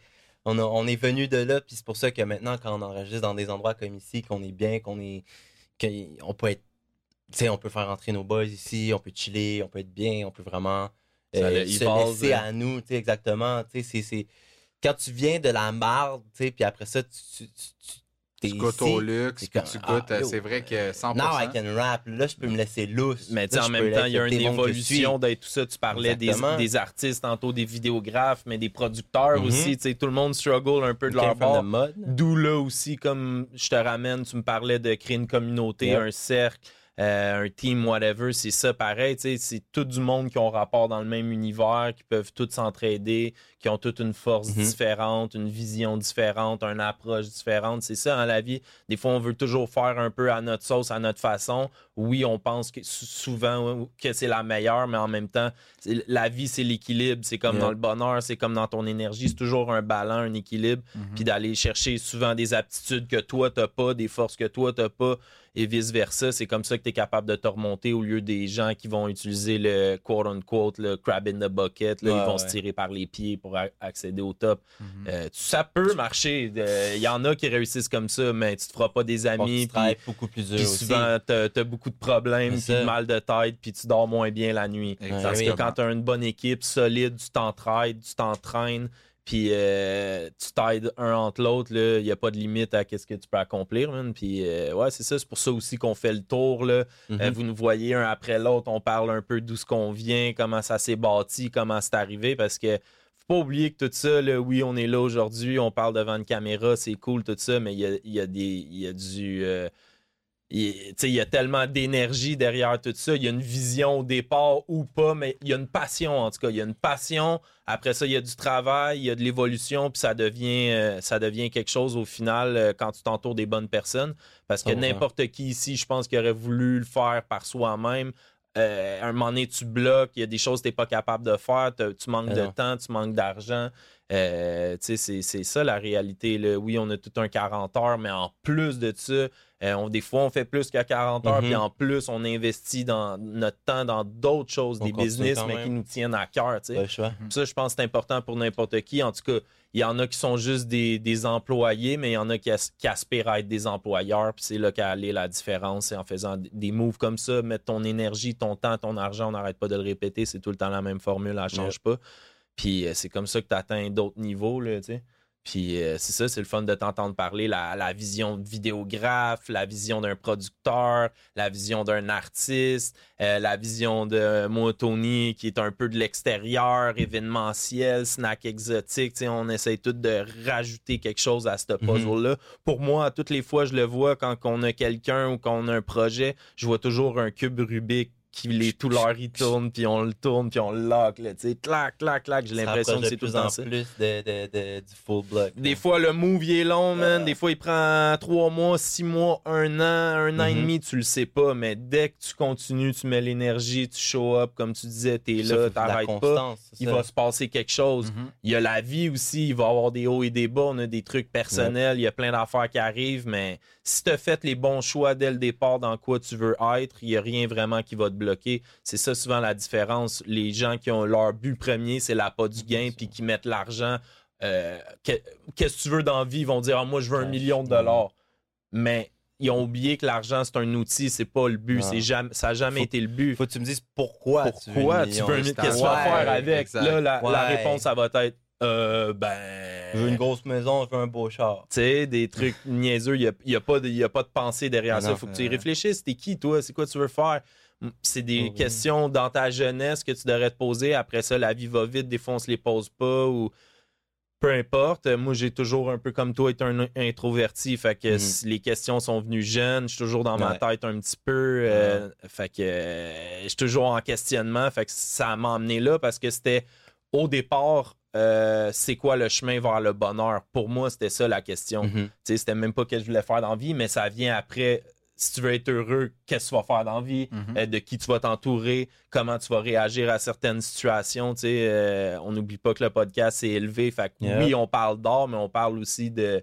on, a, on est venu de là, puis c'est pour ça que maintenant, quand on enregistre dans des endroits comme ici, qu'on est bien, qu'on est. qu'on peut être. Tu sais, on peut faire rentrer nos boys ici, on peut chiller, on peut être bien, on peut vraiment euh, se evolve, laisser hein. à nous, tu sais, exactement. Tu sais, c'est, c'est. Quand tu viens de la marde, tu sais, puis après ça, tu. tu, tu, tu Tu goûtes au luxe, c'est puis comme, tu ah, goûtes, euh, yo, c'est vrai que cent pour now cent. I can rap. Là, je peux me laisser lousse. Mais tu sais, Là, en je même peux temps, il y a être une le démon que je suis. évolution d'être tout ça. Tu parlais des, Exactement. des artistes, tantôt des vidéographes, mais des producteurs Mhm. aussi. Tu sais, tout le monde struggle un peu de leur Came from bord. the mud. D'où là aussi, comme je te ramène, tu me parlais de créer une communauté, Yep. un cercle, euh, un team, whatever. C'est ça pareil. Tu sais, c'est tout du monde qui ont rapport dans le même univers, qui peuvent tous s'entraider, qui ont toute une force Mhm. différente, une vision différente, une approche différente. C'est ça, dans la vie. Des fois, on veut toujours faire un peu à notre sauce, à notre façon. Oui, on pense que sou- souvent que c'est la meilleure, mais en même temps, c'est- la vie, c'est l'équilibre. C'est comme Yep. dans le bonheur, c'est comme dans ton énergie. C'est toujours un ballon, un équilibre. Mhm. Puis d'aller chercher souvent des aptitudes que toi, t'as pas, des forces que toi, t'as pas, et vice-versa. C'est comme ça que tu es capable de te remonter au lieu des gens qui vont utiliser le quote-unquote, le crab in the bucket. Là, Ouais, ils vont ouais. se tirer par les pieds pour a- accéder au top. Mhm. Euh, tu- ça peut marcher. Il y en a qui réussissent comme ça, mais tu te feras pas des Faut que amis. tu Puis travailles beaucoup plus dur puis aussi. souvent, t'as as beaucoup de problèmes, C'est puis de ça. mal de tête, puis tu dors moins bien la nuit. Exactement. Parce que quand tu as une bonne équipe solide, tu t'entraides, tu t'entraînes, puis euh, tu t'aides un entre l'autre, il n'y a pas de limite à ce que tu peux accomplir. Man. Puis euh, ouais, c'est ça, c'est pour ça aussi qu'on fait le tour. Là. Mhm. Euh, vous nous voyez un après l'autre, on parle un peu d'où ce qu'on vient, comment ça s'est bâti, comment c'est arrivé, parce que faut pas oublier que tout ça, là, oui, on est là aujourd'hui, on parle devant une caméra, c'est cool, tout ça, mais il y a, il y a des. Il y a du. euh, il, tu sais, il y a tellement d'énergie derrière tout ça. Il y a une vision au départ ou pas, mais il y a une passion en tout cas. Il y a une passion. Après ça, il y a du travail, il y a de l'évolution, puis ça devient, euh, ça devient quelque chose au final euh, quand tu t'entoures des bonnes personnes. Parce que cent pour cent. n'importe qui ici, je pense, qui aurait voulu le faire par soi-même. Euh, à un moment donné, tu bloques, il y a des choses que tu n'es pas capable de faire, t'as- tu manques Ah de non. temps, tu manques d'argent. Euh, tu sais, c'est, c'est ça la réalité. Là. Oui, on a tout un quarante heures, mais en plus de ça, euh, on, des fois, on fait plus que quarante heures, Mhm. puis en plus, on investit dans notre temps dans d'autres choses, On des continue business, quand mais même. qui nous tiennent à cœur. tu sais. Pas le choix. Puis ça, je pense que c'est important pour n'importe qui. En tout cas, il y en a qui sont juste des, des employés, mais il y en a qui, as- qui aspirent à être des employeurs. Puis c'est là qu'elle est la différence. C'est en faisant d- des moves comme ça, mettre ton énergie, ton temps, ton argent, on n'arrête pas de le répéter. C'est tout le temps la même formule, elle ne change pas. Puis euh, c'est comme ça que tu atteins d'autres niveaux, là, tu sais. Puis euh, c'est ça, c'est le fun de t'entendre parler, la, la vision de vidéographe, la vision d'un producteur, la vision d'un artiste, euh, la vision de moi, Tony, qui est un peu de l'extérieur, événementiel, snack exotique. Tu sais, on essaye tout de rajouter quelque chose à ce puzzle-là. Pour moi, toutes les fois, je le vois quand on a quelqu'un ou qu'on a un projet, je vois toujours un cube Rubik qui les tout l'heure il tourne, puis on le tourne, puis on le lock, là, tu sais, clac, clac, clac, j'ai Ça l'impression rapproche que de c'est tout le plus en temps ça. plus de, de, de- du full block. Des fois, le move, il est long, man. Des fois, il prend trois mois, six mois, un an, un an et Mhm. demi, tu le sais pas. Mais dès que tu continues, tu mets l'énergie, tu show up, comme tu disais, t'es Ça, là, faut de la t'arrêtes pas. constance, c'est Il ça. va se passer quelque chose. Mhm. Il y a la vie aussi, il va y avoir des hauts et des bas. On a des trucs personnels, il y a plein d'affaires qui arrivent. Mais si tu as fait les bons choix dès le départ dans quoi tu veux être, il n'y a rien vraiment qui va te bloquer. C'est ça souvent la différence. Les gens qui ont leur but premier, c'est l'appât du gain, puis qui mettent l'argent. euh, que- Qu'est-ce que tu veux dans la vie? Ils vont dire ah, moi, je veux un Cash. million de dollars. Mais ils ont oublié que l'argent, c'est un outil, c'est pas le but. Non. C'est jamais, ça n'a jamais Faut- été le but. Faut que tu me dises pourquoi, Pourquoi tu veux un million? Qu'est-ce que tu vas Ouais, faire avec? exact. Là, la, la Ouais. réponse, ça va être euh, ben. Je veux une grosse maison, je veux un beau char. Tu sais, des trucs niaiseux, il n'y a, il y a, pas de- il y a pas de pensée derrière Ah ça. non, Faut que c'est tu y vrai. réfléchisses. T'es qui, toi? C'est quoi tu veux faire? C'est des Oh, oui. questions dans ta jeunesse que tu devrais te poser. Après ça, la vie va vite. Des fois, on se les pose pas ou peu importe. Moi, j'ai toujours un peu comme toi été un introverti. Fait que Mhm. si les questions sont venues jeunes. Je suis toujours dans ma Ouais. tête un petit peu. euh, Fait que euh, je suis toujours en questionnement. Fait que ça m'a amené là parce que c'était au départ, euh, c'est quoi le chemin vers le bonheur? Pour moi, c'était ça la question. Mhm. Tu sais, c'était même pas ce que je voulais faire dans la vie, mais ça vient après. Si tu veux être heureux, qu'est-ce que tu vas faire dans la vie? Mhm. Euh, de qui tu vas t'entourer? Comment tu vas réagir à certaines situations? Tu sais, euh, on n'oublie pas que le podcast est élevé. Fait que Yeah. oui, on parle d'art, mais on parle aussi de,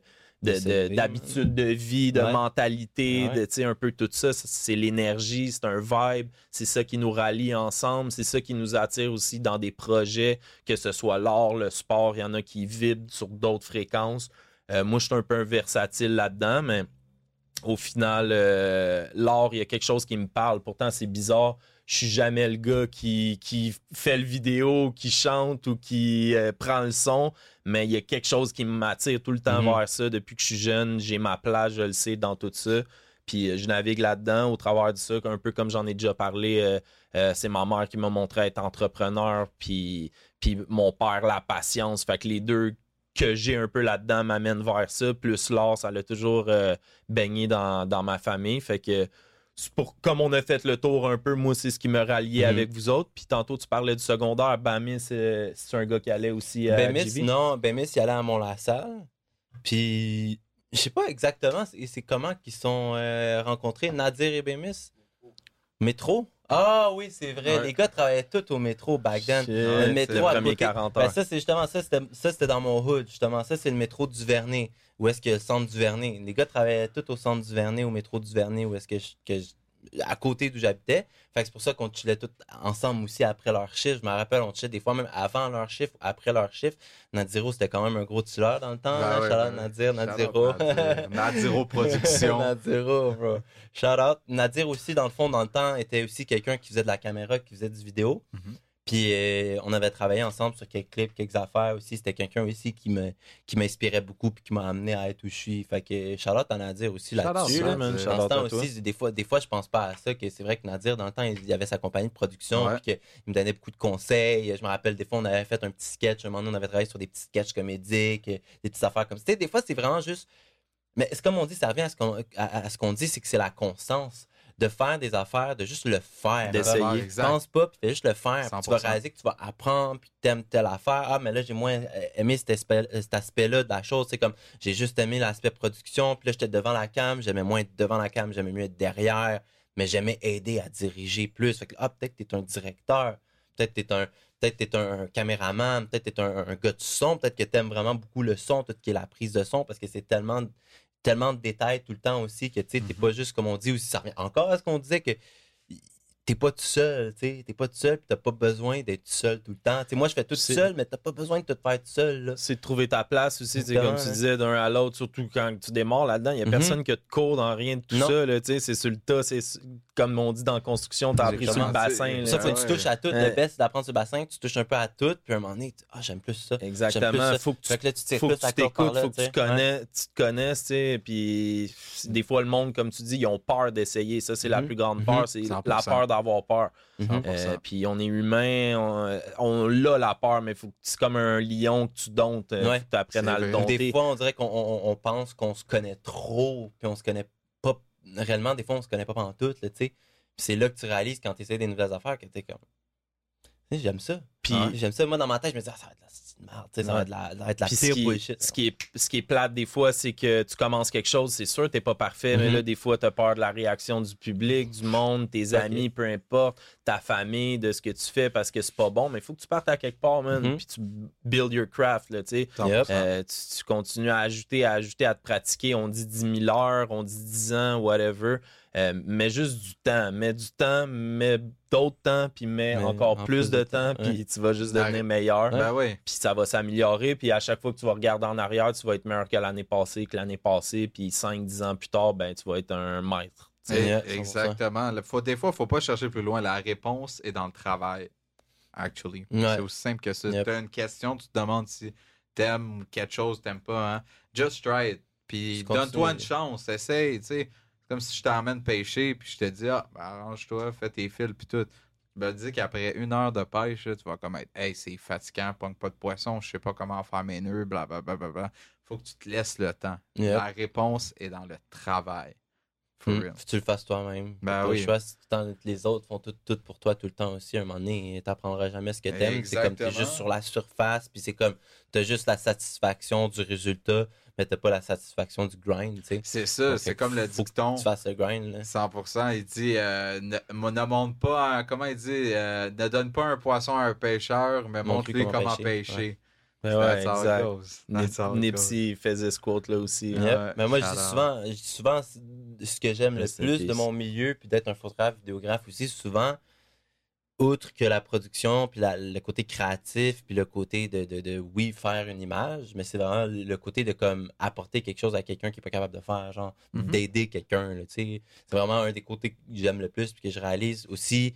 de, De de- s'élever, d'habitude de vie, de Ouais. mentalité, Ouais. de, tu sais, un peu tout ça. C'est l'énergie, c'est un vibe, c'est ça qui nous rallie ensemble, c'est ça qui nous attire aussi dans des projets, que ce soit l'art, le sport, il y en a qui vibrent sur d'autres fréquences. Euh, moi, je suis un peu versatile là-dedans, mais au final, euh, l'art, il y a quelque chose qui me parle. Pourtant, c'est bizarre. Je suis jamais le gars qui, qui fait le vidéo, qui chante ou qui euh, prend le son, mais il y a quelque chose qui m'attire tout le temps Mhm. vers ça. Depuis que je suis jeune, j'ai ma place, je le sais, dans tout ça. Puis euh, je navigue là-dedans au travers de ça, un peu comme j'en ai déjà parlé. euh, euh, c'est ma mère qui m'a montré à être entrepreneur, puis, puis mon père, la patience. Fait que les deux que j'ai un peu là-dedans m'amènent vers ça. Plus l'art, ça l'a toujours euh, baigné dans, dans ma famille. Fait que c'est pour, comme on a fait le tour un peu, moi, c'est ce qui me ralliait Mhm. avec vous autres. Puis tantôt, tu parlais du secondaire. Bamis, c'est, c'est un gars qui allait aussi à Bémis, J V? non, Bémis, il allait à Mont-la-Salle. Puis, je sais pas exactement c'est, c'est comment qu'ils sont euh, rencontrés, Nadir et Bémis. Métro? Ah oui, c'est vrai. Ouais. Les gars travaillaient tous au métro back then. Shit, le c'est métro le à premier côté. quarante heures. Ben ça, c'est justement ça, c'était, ça, c'était dans mon hood, justement. Ça, c'est le métro du Vernet. Où est-ce qu'il y a le centre du Vernet? Les gars travaillaient tous au centre du Vernet, au métro du Vernet, où est-ce que je, que je- à côté d'où j'habitais. Fait que c'est pour ça qu'on chillait tous ensemble aussi après leur chiffre. Je me rappelle, on chillait des fois même avant leur chiffre, après leur chiffre. Nadiro, c'était quand même un gros chiller dans le temps. Ben hein? ouais, Shout out ben Nadir, shout out Nadiro. Nadir. Nadiro Productions. Nadiro, bro. Shout out. Nadir aussi, dans le fond, dans le temps, était aussi quelqu'un qui faisait de la caméra, qui faisait du vidéo. Mhm. Puis euh, on avait travaillé ensemble sur quelques clips, quelques affaires aussi. C'était quelqu'un aussi qui me qui m'inspirait beaucoup puis qui m'a amené à être où je suis. Fait que Charlotte en Nadir aussi Shout là-dessus. out, là. man. Dans Shout ce out temps à toi. aussi, des fois, des fois, je pense pas à ça, que c'est vrai que Nadir, dans le temps, il y avait sa compagnie de production, Ouais. puis qu'il me donnait beaucoup de conseils. Je me rappelle, des fois, on avait fait un petit sketch. Un moment donné, on avait travaillé sur des petits sketchs comédiques, des petites affaires comme ça. Tu sais, des fois, c'est vraiment juste. Mais c'est comme on dit, ça revient à ce qu'on, à, à ce qu'on dit, c'est que c'est la constance. De faire des affaires, de juste le faire. D'essayer. Vraiment. Exact. Pense pas, puis fais juste le faire. Puis cent tu pour vas cent. réaliser que tu vas apprendre, puis t'aimes telle affaire. Ah, mais là, j'ai moins euh, aimé cet aspect, cet aspect-là de la chose. C'est comme, j'ai juste aimé l'aspect production, puis là, j'étais devant la cam, j'aimais moins être devant la cam, j'aimais mieux être derrière, mais j'aimais aider à diriger plus. Fait que, ah, peut-être que t'es un directeur, peut-être que t'es un, peut-être que t'es un, un caméraman, peut-être que t'es un, un gars de son, peut-être que t'aimes vraiment beaucoup le son, tout ce qui est la prise de son, parce que c'est tellement tellement de détails tout le temps aussi que tu sais, t'es Mhm. pas juste comme on dit aussi, ça revient encore à ce qu'on disait que t'es pas tout seul, tu sais, t'es pas tout seul, puis t'as pas besoin d'être tout seul tout le temps. Tu sais, moi je fais tout C'est- seul, mais t'as pas besoin de tout faire tout seul là. C'est de trouver ta place aussi, c'est Exactement, comme tu hein. disais, d'un à l'autre, surtout quand tu démarres là-dedans, il n'y a Mhm. personne qui a de cours dans rien de tout Non. ça, là, tu sais, c'est sur le tas, c'est su- comme on dit dans la construction, t'as appris sur le Exactement, bassin. c'est- là. Ça, faut que ouais. tu touches à tout. Ouais. Le best, c'est d'apprendre sur le bassin, tu touches un peu à tout, puis à un moment donné, tu- ah, j'aime plus ça. J'aime plus Exactement, ça. faut que tu Fait que là, tu tires faut que plus tu à corde par t'écoutes, là, faut que tu sais. te connais, tu te connaisses, tu sais, puis des fois le monde, comme tu dis, ils ont peur d'essayer, ça c'est la Mhm. plus grande Mhm. peur, c'est cent la pour cent. peur d'avoir peur. Mhm. cent pour cent. Euh, puis on est humain, on, on l'a la peur, mais faut que c'est comme un lion que tu domptes, euh, Ouais. faut que tu apprennes C'est à le vrai. dompter. Des fois, on dirait qu'on on, on pense qu'on se connaît trop, puis on se connaît pas réellement. Des fois, on se connaît pas pantoute, là, tu sais. Puis c'est là que tu réalises quand tu essaies des nouvelles affaires que t'es comme. Tu sais, j'aime ça. Puis- Puis j'aime ça. Moi, dans ma tête, je me dis, ah, ça va être la petite merde, tu sais, ça va Ouais. être la, ça va être la Puis ce pire qui, bullshit. ce, qui est, ce qui est plate des fois, c'est que tu commences quelque chose, c'est sûr, t'es pas parfait, mais Mhm. là, des fois, t'as peur de la réaction du public, du monde, tes Ok. amis, peu importe, ta famille, de ce que tu fais parce que c'est pas bon, mais il faut que tu partes à quelque part, man, Mhm. puis tu build your craft, là, tu sais. cent pour cent. Yep. Euh, tu, tu continues à ajouter, à ajouter, à te pratiquer. On dit dix mille heures, on dit dix ans, whatever. Euh, mets juste du temps. Mets du temps, mets d'autres temps, puis mets Mais encore en plus, plus de de temps, temps, puis tu vas juste devenir meilleur. Ben oui. Puis ça va s'améliorer. Puis à chaque fois que tu vas regarder en arrière, tu vas être meilleur que l'année passée, que l'année passée. Puis cinq dix ans plus tard, ben tu vas être un maître. tu sais. Eh, Yeah, cent pour cent. exactement. Le- Faut, des fois, il ne faut pas chercher plus loin. La réponse est dans le travail. Actually. Ouais. C'est aussi simple que ça. Yep. Tu as une question, tu te demandes si t'aimes quelque chose, t'aimes pas. Hein? Just try it. Puis Juste continue. donne-toi une chance. Essaye. Tu sais. C'est comme si je t'emmène pêcher, puis je te dis, ah, ben, arrange-toi, fais tes fils, puis tout. Tu me dis qu'après une heure de pêche, là, tu vas comme être, hey, c'est fatigant, pogne pas de poisson, je sais pas comment faire mes nœuds, blablabla. Bla, bla, bla. Faut que tu te laisses le temps. Yep. La réponse est dans le travail. For Mm. real. Faut que tu le fasses toi-même. Ben T'as pas oui. le choix, si tout le temps, les autres font tout, tout pour toi tout le temps aussi. À un moment donné, t'apprendras jamais ce que t'aimes. C'est comme t'es Exactement. juste sur la surface, puis c'est comme t'as juste la satisfaction du résultat, mais t'as pas la satisfaction du grind, tu sais. C'est ça, Donc, c'est comme le faut que dicton. Tu fasses le grind, là. cent pour cent, il dit euh, ne, ne montre pas, un- comment il dit, euh, ne donne pas un poisson à un pêcheur, mais Montre-lui montre-lui comment, comment pêcher. pêcher. Ben ouais, That's how it exact. goes. That's how it Nipsey faisait ce quote-là aussi. Yep. Ouais, Mais moi, je dis shout out. souvent, je dis souvent ce que j'aime le Rest in plus peace. de mon milieu, puis d'être un photographe, vidéographe aussi, souvent, outre que la production, puis la- le côté créatif, puis le côté de, de, de, oui, faire une image, mais c'est vraiment le côté de comme apporter quelque chose à quelqu'un qui n'est pas capable de faire, genre Mhm. d'aider quelqu'un, là, tu sais. C'est vraiment un des côtés que j'aime le plus, puis que je réalise aussi,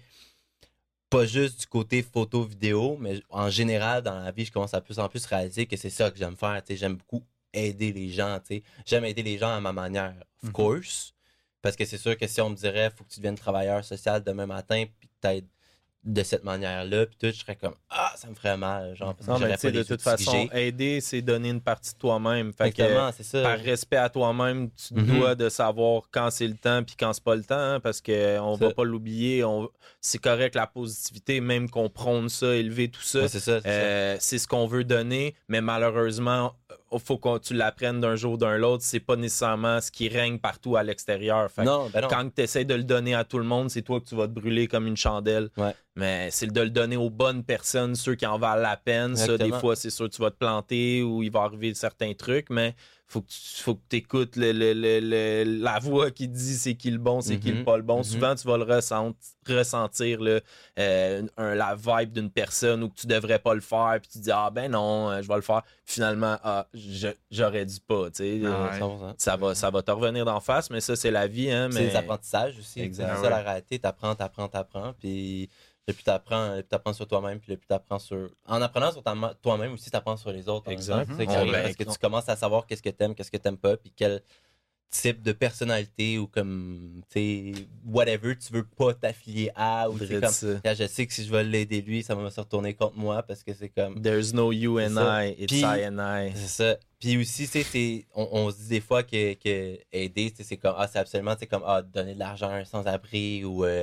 pas juste du côté photo-vidéo, mais en général, dans la vie, je commence à plus en plus réaliser que c'est ça que j'aime faire, tu sais. J'aime beaucoup aider les gens, tu sais. J'aime aider les gens à ma manière, of Mhm. course, parce que c'est sûr que si on me dirait, faut que tu deviennes travailleur social demain matin, puis t'aides de cette manière-là, puis tout, je serais comme, ah, ça me ferait mal, genre, parce que Non, mais j'aurais tu sais, pas de les toute outils que façon, j'ai. aider, c'est donner une partie de toi-même. Fait que, Exactement, c'est ça. par respect à toi-même, tu te Mhm. dois de savoir quand c'est le temps puis quand c'est pas le temps, hein, parce qu'on Ça. va pas l'oublier. On... C'est correct la positivité, même qu'on prône ça, élever tout ça. Ouais, c'est ça, c'est Euh, c'est ce qu'on veut donner, mais malheureusement, il faut que tu l'apprennes d'un jour ou d'un autre. C'est pas nécessairement ce qui règne partout à l'extérieur. Fait ça. que Non, ben non. quand tu essaies de le donner à tout le monde, c'est toi que tu vas te brûler comme une chandelle. Ouais. Mais c'est de le donner aux bonnes personnes, ceux qui en valent la peine. Ça, des Exactement. fois, c'est sûr que tu vas te planter ou il va arriver certains trucs, mais faut que tu faut que écoutes le, le- le- le- la voix qui dit c'est qui le bon, c'est qui le Mhm. pas le bon. Mhm. Souvent, tu vas le ressent- ressentir, là, euh, un- la vibe d'une personne ou que tu devrais pas le faire, puis tu dis ah ben non, euh, je vais le faire. Finalement, ah, je- j'aurais dû pas. Tu sais, Ah euh, ouais. cent pour cent. ça, va, ça va te revenir d'en face, mais ça, c'est la vie. Hein, C'est mais... des apprentissages aussi. Exact. C'est Ah ça ouais. la réalité. T'apprends, t'apprends, t'apprends. Puis le plus t'apprends, le plus t'apprends sur toi-même, puis le plus t'apprends sur. En apprenant sur ta ma- toi-même aussi, t'apprends sur les autres. en même Exact. temps. C'est ça qui Mhm. arrive, Ben, parce que tu commences à savoir qu'est-ce que t'aimes, qu'est-ce que t'aimes pas, puis quel type de personnalité ou comme, tu sais, whatever, tu veux pas t'affilier à, ou tu sais, Drette comme, ça. là, je sais que si je vais l'aider lui, ça va me se retourner contre moi, parce que c'est comme. There's no you C'est and ça. I, it's Puis- I and I. C'est ça. Puis aussi, tu sais, c'est- on, on se dit des fois que, que aider, tu sais, c'est comme, ah, c'est absolument, tu sais, comme, ah, donner de l'argent à un sans-abri ou euh,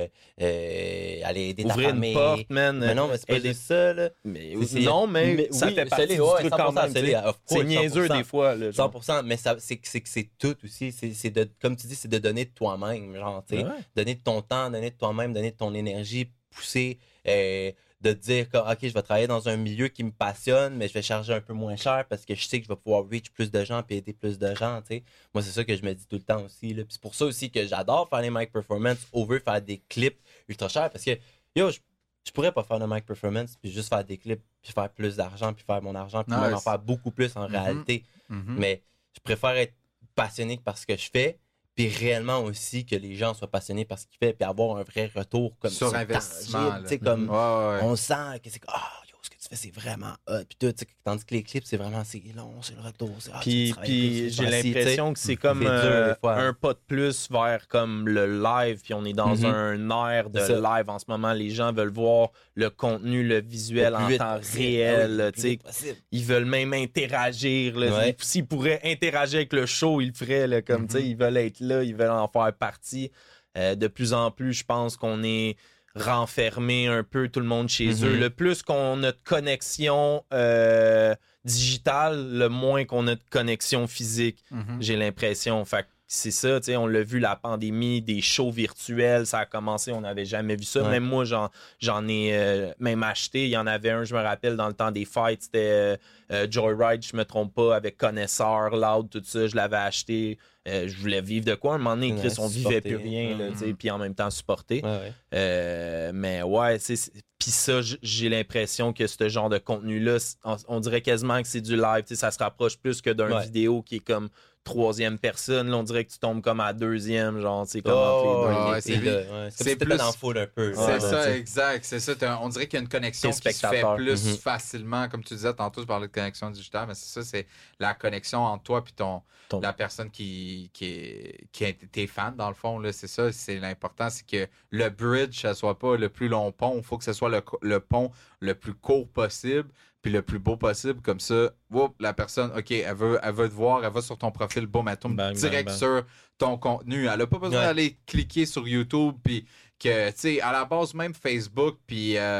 euh, aller aider ta Ouvrir famille. une porte, man. Mais non, mais c'est pas aider- juste ça, là. Mais, C'est- c'est- non, mais, mais ça oui, fait je partie l'ai, du ouais, truc cent pour quand cent, même. je l'ai, tu sais. of course, C'est niaiseux cent pour cent. des fois. Là, genre. cent pour cent, mais ça, c'est, c'est, c'est tout aussi. C'est, c'est de, comme tu dis, c'est de donner de toi-même, genre, tu sais. Ouais. Donner de ton temps, donner de toi-même, donner de ton énergie, pousser, euh, de te dire que, OK, je vais travailler dans un milieu qui me passionne, mais je vais charger un peu moins cher parce que je sais que je vais pouvoir reach plus de gens et aider plus de gens, tu sais. Moi, c'est ça que je me dis tout le temps aussi, là. Puis c'est pour ça aussi que j'adore faire les mic performance over faire des clips ultra chers parce que, yo, je, je pourrais pas faire de mic performance puis juste faire des clips puis faire plus d'argent puis faire mon argent puis Non, même ouais, en faire beaucoup plus en Mhm. réalité. Mhm. Mais je préfère être passionné par ce que je fais, puis réellement aussi que les gens soient passionnés par ce qu'ils font, puis avoir un vrai retour comme Sur ça, investissement, tangible, là. tu sais, comme Ouais, ouais, ouais. on sent que c'est comme, ah, yo, ce que tu fais, c'est vraiment hot, puis tout, tu sais, tandis que les clips, c'est vraiment, c'est long, c'est le retour, c'est ah, tu Puis, travailles puis plus, j'ai c'est facile, l'impression que c'est comme C'est dur, euh, des fois. un pas de plus vers comme le live. Puis on est dans Mhm. un air de C'est ça. live en ce moment. Les gens veulent voir le contenu, le visuel Le plus en vite temps possible. réel. Ah oui, le là, plus tu sais. vite possible. Ils veulent même interagir. Là. Ouais. S'ils pourraient interagir avec le show, ils le feraient. Là, comme, tu sais, ils veulent être là, ils veulent en faire partie. Euh, de plus en plus, je pense qu'on est renfermé un peu tout le monde chez Mhm. eux. Le plus qu'on a de connexion euh, digitale, le moins qu'on a de connexion physique, Mhm. j'ai l'impression. Fait que c'est ça, tu sais, on l'a vu, la pandémie, des shows virtuels, ça a commencé, on n'avait jamais vu ça. Ouais. Même moi, j'en, j'en ai euh, même acheté. Il y en avait un, je me rappelle, dans le temps des fights, c'était euh, euh, Joyride, je me trompe pas, avec Connaisseur, Loud, tout ça, je l'avais acheté. Euh, je voulais vivre de quoi? À un moment donné, Ouais, Chris, on vivait supporter. plus rien, là, Mhm. tu sais, puis en même temps supporter. Ouais, ouais. Euh, mais ouais, c'est c'est- puis ça, j- j'ai l'impression que ce genre de contenu-là, c- on, on dirait quasiment que c'est du live. Tu sais, ça se rapproche plus que d'un Ouais. vidéo qui est comme troisième personne. Là, on dirait que tu tombes comme à deuxième, genre, tu sais, comme entre les Oh, deux. ouais, ouais, c'est c'est lui. là, ouais. C'est comme C'est si t'étais plus- dans le full un peu. C'est Ouais, ça, tu sais. exact. C'est ça. t'as- On dirait qu'il y a une connexion T'es qui se fait spectateur. plus Mhm. facilement. Comme tu disais tantôt, tu parlais de connexion digitale, mais c'est ça, c'est la connexion entre toi et ton, Ton- la personne qui, qui est, qui est tes fans, dans le fond. Là, c'est ça, c'est l'important, c'est que le bridge, ça soit pas le plus long pont. Il faut que ce soit le, co- le pont le plus court possible, puis le plus beau possible. Comme ça, whoop, la personne, OK, elle veut, elle veut te voir, elle va sur ton profil, boum, elle tombe Bang, bang, direct bang. sur ton contenu. Elle n'a pas besoin Ouais. d'aller cliquer sur YouTube, puis que, tu sais, à la base, même Facebook, puis... euh,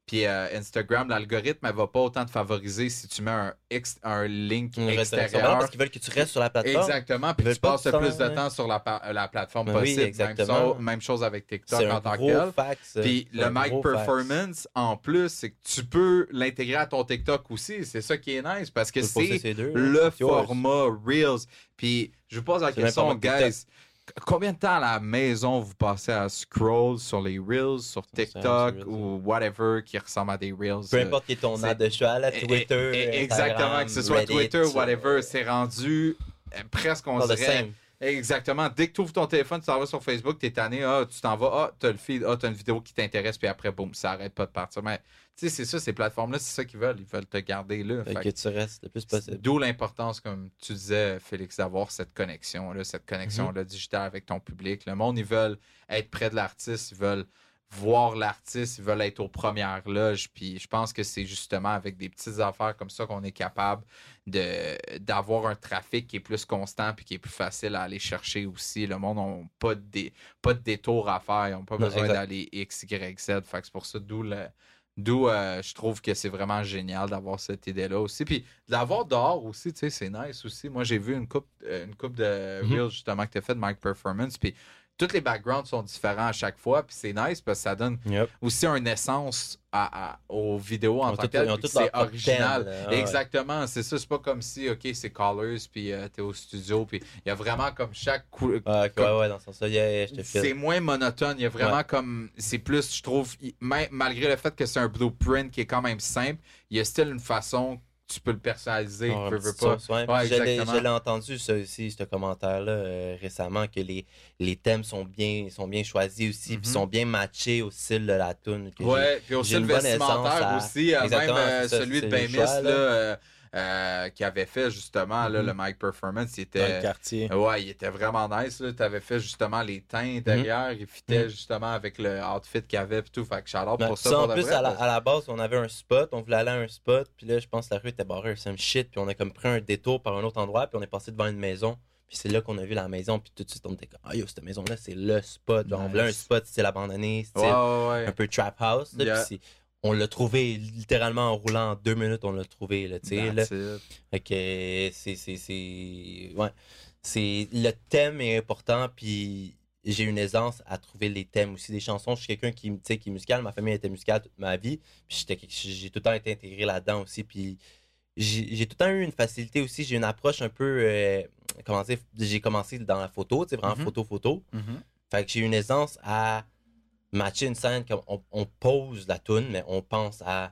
Puis euh, Instagram, l'algorithme, elle va pas autant te favoriser si tu mets un, ex- un link Une extérieur. redirection, parce qu'ils veulent que tu restes sur la plateforme. Exactement, puis Ils tu veulent pas passes que le tu plus de t'en- temps sur la, pa- la plateforme Ben oui, possible. Même, exactement. so- même chose avec TikTok C'est en un tant que gros tel. fact, ça. Puis C'est le un mic gros fact. performance, en plus, c'est que tu peux l'intégrer à ton TikTok aussi. C'est ça qui est nice, parce que Tu peux poster c'est ces deux, le hein. C'est yours. format Reels. Puis je vous pose la C'est le même question, format que TikTok. guys. Combien de temps à la maison vous passez à scroll sur les Reels, sur c'est TikTok Reels, ou whatever qui ressemble à des Reels? Peu euh, importe qui est ton c'est- ad de cheval, là, Twitter, e- e- Exactement, Instagram, que ce soit Reddit, Twitter ou whatever, euh, c'est rendu euh, presque, on all the dirait... same. Exactement. Dès que tu ouvres ton téléphone, tu t'en vas sur Facebook, t'es tanné, ah, tu t'en vas, ah, t'as le feed, ah, t'as une vidéo qui t'intéresse, puis après, boum, ça arrête pas de partir. Mais, tu sais, c'est ça, ces plateformes-là, c'est ça qu'ils veulent. Ils veulent te garder là. Fait Fait que tu restes le plus que possible. D'où l'importance, comme tu disais, Félix, d'avoir cette connexion-là, cette connexion-là digitale avec ton public. Le monde, ils veulent être près de l'artiste, ils veulent voir l'artiste, ils veulent être aux premières loges. Puis je pense que c'est justement avec des petites affaires comme ça qu'on est capable de, d'avoir un trafic qui est plus constant puis qui est plus facile à aller chercher aussi. Le monde n'a pas de, dé- pas de détour à faire. Ils n'ont pas Non, besoin exact. d'aller X, Y, Z. Fait que c'est pour ça, d'où le- D'où euh, je trouve que c'est vraiment génial d'avoir cette idée-là aussi. Puis de l'avoir dehors aussi, tu sais, c'est nice aussi. Moi, j'ai vu une coupe, euh, une coupe de Mhm. Reels justement que tu as fait de Mic Performance. Puis tous les backgrounds sont différents à chaque fois. Puis c'est nice parce que ça donne Yep. aussi une essence à, à- aux vidéos en Ils ont tant tout- que telles. ils ont puis tout que c'est leur propre original. thème, là. Ouais. Exactement. C'est ça. C'est pas comme si, OK, c'est Colors, puis euh, t'es au studio. Puis il y a vraiment comme chaque cou- Ah, ok, comme- ouais, ouais, dans ce sens-là, yeah, yeah, je te c'est file. moins monotone. Il y a vraiment Ouais. comme. C'est plus, je trouve, il- ma- malgré le fait que c'est un blueprint qui est quand même simple, il y a still une façon que tu peux le personnaliser. Oh, un veux, veux petit pas. sauce, ouais. Ouais, Puis je l'ai- exactement. je l'ai entendu, ça aussi, ce commentaire-là, euh, récemment, que les, les thèmes sont bien, sont bien choisis aussi, Mhm. puis sont bien matchés au style de la toune. que j'ai- Ouais, puis aussi j'ai le une bonne vestimentaire essence à- aussi, euh, même Exactement, euh, c'est ça, celui de c'est Ben le Miss, choix, là, là. euh, euh, qui avait fait justement là, Mhm. le Mic Performance, il Dans le était. quartier. Ouais, il était vraiment nice. Tu avais fait justement les teints derrière. Il fitait Mhm. justement avec le outfit qu'il avait et tout. Fait que shout-out Ben, pour ça. ça, pour en de plus, vrai, à, la, parce- à la base, on avait un spot, on voulait aller à un spot, puis là, je pense que la rue était barrée, some shit, puis on a comme pris un détour par un autre endroit, puis on est passé devant une maison, puis c'est là qu'on a vu la maison, puis tout de suite, on était comme, ah yo, cette maison-là, c'est le spot. Genre, on voulait un Nice. spot style abandonné, style Ouais, ouais, ouais. un peu trap house, là, Yeah. puis c'est- on l'a trouvé littéralement en roulant en deux minutes, on l'a trouvé, là, tu sais, là. That's it. Fait que c'est, c'est, c'est, ouais, c'est, le thème est important, puis j'ai une aisance à trouver les thèmes aussi des chansons. Je suis quelqu'un qui, tu sais, qui est musical, ma famille était musicale toute ma vie, puis j'étais, j'ai tout le temps été intégré là-dedans aussi, puis j'ai, j'ai tout le temps eu une facilité aussi, j'ai une approche un peu, euh, comment dire, j'ai commencé dans la photo, tu sais, vraiment Mhm. photo-photo, Mhm. fait que j'ai une aisance à matcher une scène, comme on, on pose la toune, mais on pense à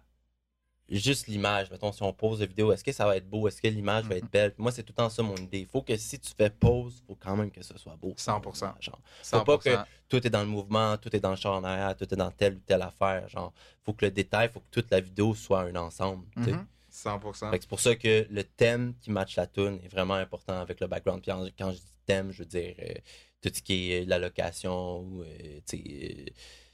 juste l'image. Mettons, si on pose la vidéo, est-ce que ça va être beau? Est-ce que l'image va être belle? Puis moi, c'est tout le temps ça mon idée. Il faut que si tu fais pause, il faut quand même que ce soit beau. cent pour cent. Genre, cent faut pas pour cent. que tout est dans le mouvement, tout est dans le champ en arrière, tout est dans telle ou telle affaire. Genre, faut que le détail, faut que toute la vidéo soit un ensemble. tu sais. Mhm. cent pour cent. Fait que c'est pour ça que le thème qui match la tune est vraiment important avec le background. Puis en- quand je dis thème, je veux dire euh, tout ce qui est la location, ou, euh, tu sais, euh,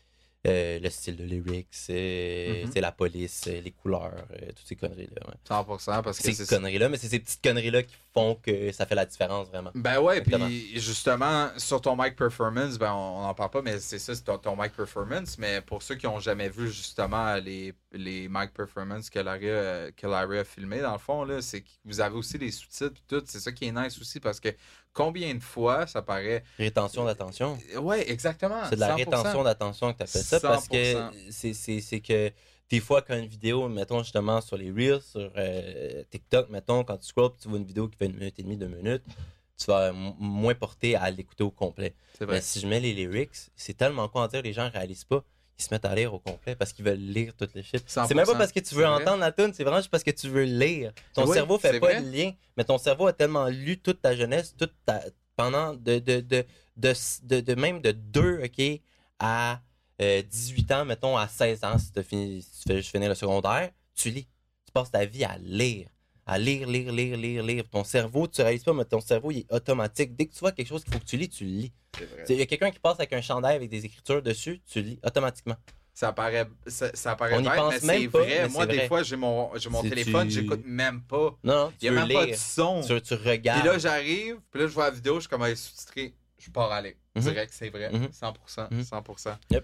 euh, le style de lyrics, euh, Mhm. tu sais, la police, euh, les couleurs, euh, toutes ces conneries-là. Ouais. cent pour cent parce que Ces c'est ça. conneries-là, mais c'est ces petites conneries-là qui font que ça fait la différence vraiment. Ben ouais, Exactement. puis justement, sur ton mic performance, ben on n'en parle pas, mais c'est ça, c'est ton, ton mic performance. Mais pour ceux qui n'ont jamais vu justement les, les mic performance que Larry, a- que Larry a filmé, dans le fond, là, c'est que vous avez aussi les sous-titres et tout. C'est ça qui est nice aussi parce que combien de fois ça paraît. Rétention d'attention. Ouais, exactement. C'est de la cent pour cent. rétention d'attention que tu appelles ça parce que cent pour c'est, c'est, c'est que des fois, quand une vidéo, mettons justement sur les Reels, sur euh, TikTok, mettons, quand tu scrolls, tu vois une vidéo qui fait une minute et demie, deux minutes, tu vas m- moins porter à l'écouter au complet. C'est vrai. Mais si je mets les lyrics, c'est tellement con à dire, les gens ne réalisent pas. Ils se mettent à lire au complet parce qu'ils veulent lire toutes les shit. cent pour cent. C'est même pas parce que tu veux C'est vrai. entendre la tune, c'est vraiment juste parce que tu veux lire. Ton Oui, cerveau fait c'est pas vrai. le lien, mais ton cerveau a tellement lu toute ta jeunesse, toute ta pendant de de de de, de, de même de deux, OK, à euh, dix-huit ans, mettons à seize ans si, t'as fini, si tu fais juste finir le secondaire, tu lis. Tu passes ta vie à lire. À lire, lire, lire, lire, lire. Ton cerveau, tu réalises pas, mais ton cerveau, il est automatique. Dès que tu vois quelque chose qu'il faut que tu lis, tu le lis. C'est vrai. Il y a quelqu'un qui passe avec un chandail avec des écritures dessus, tu lis automatiquement. Ça paraît, ça, ça paraît On y bête, pense mais même c'est pas, vrai. mais Moi, c'est des vrai. fois, j'ai mon, j'ai mon Si téléphone, tu- j'écoute même pas. Non, non, Il tu n'y a veux même pas de lire. son. Tu, tu regardes. Puis là, j'arrive, puis là, je vois la vidéo, je suis comme, hey, sous-titré, je pars aller. Mhm. Direct, c'est vrai. Mhm. cent pour cent. Mhm. cent pour cent. Yep.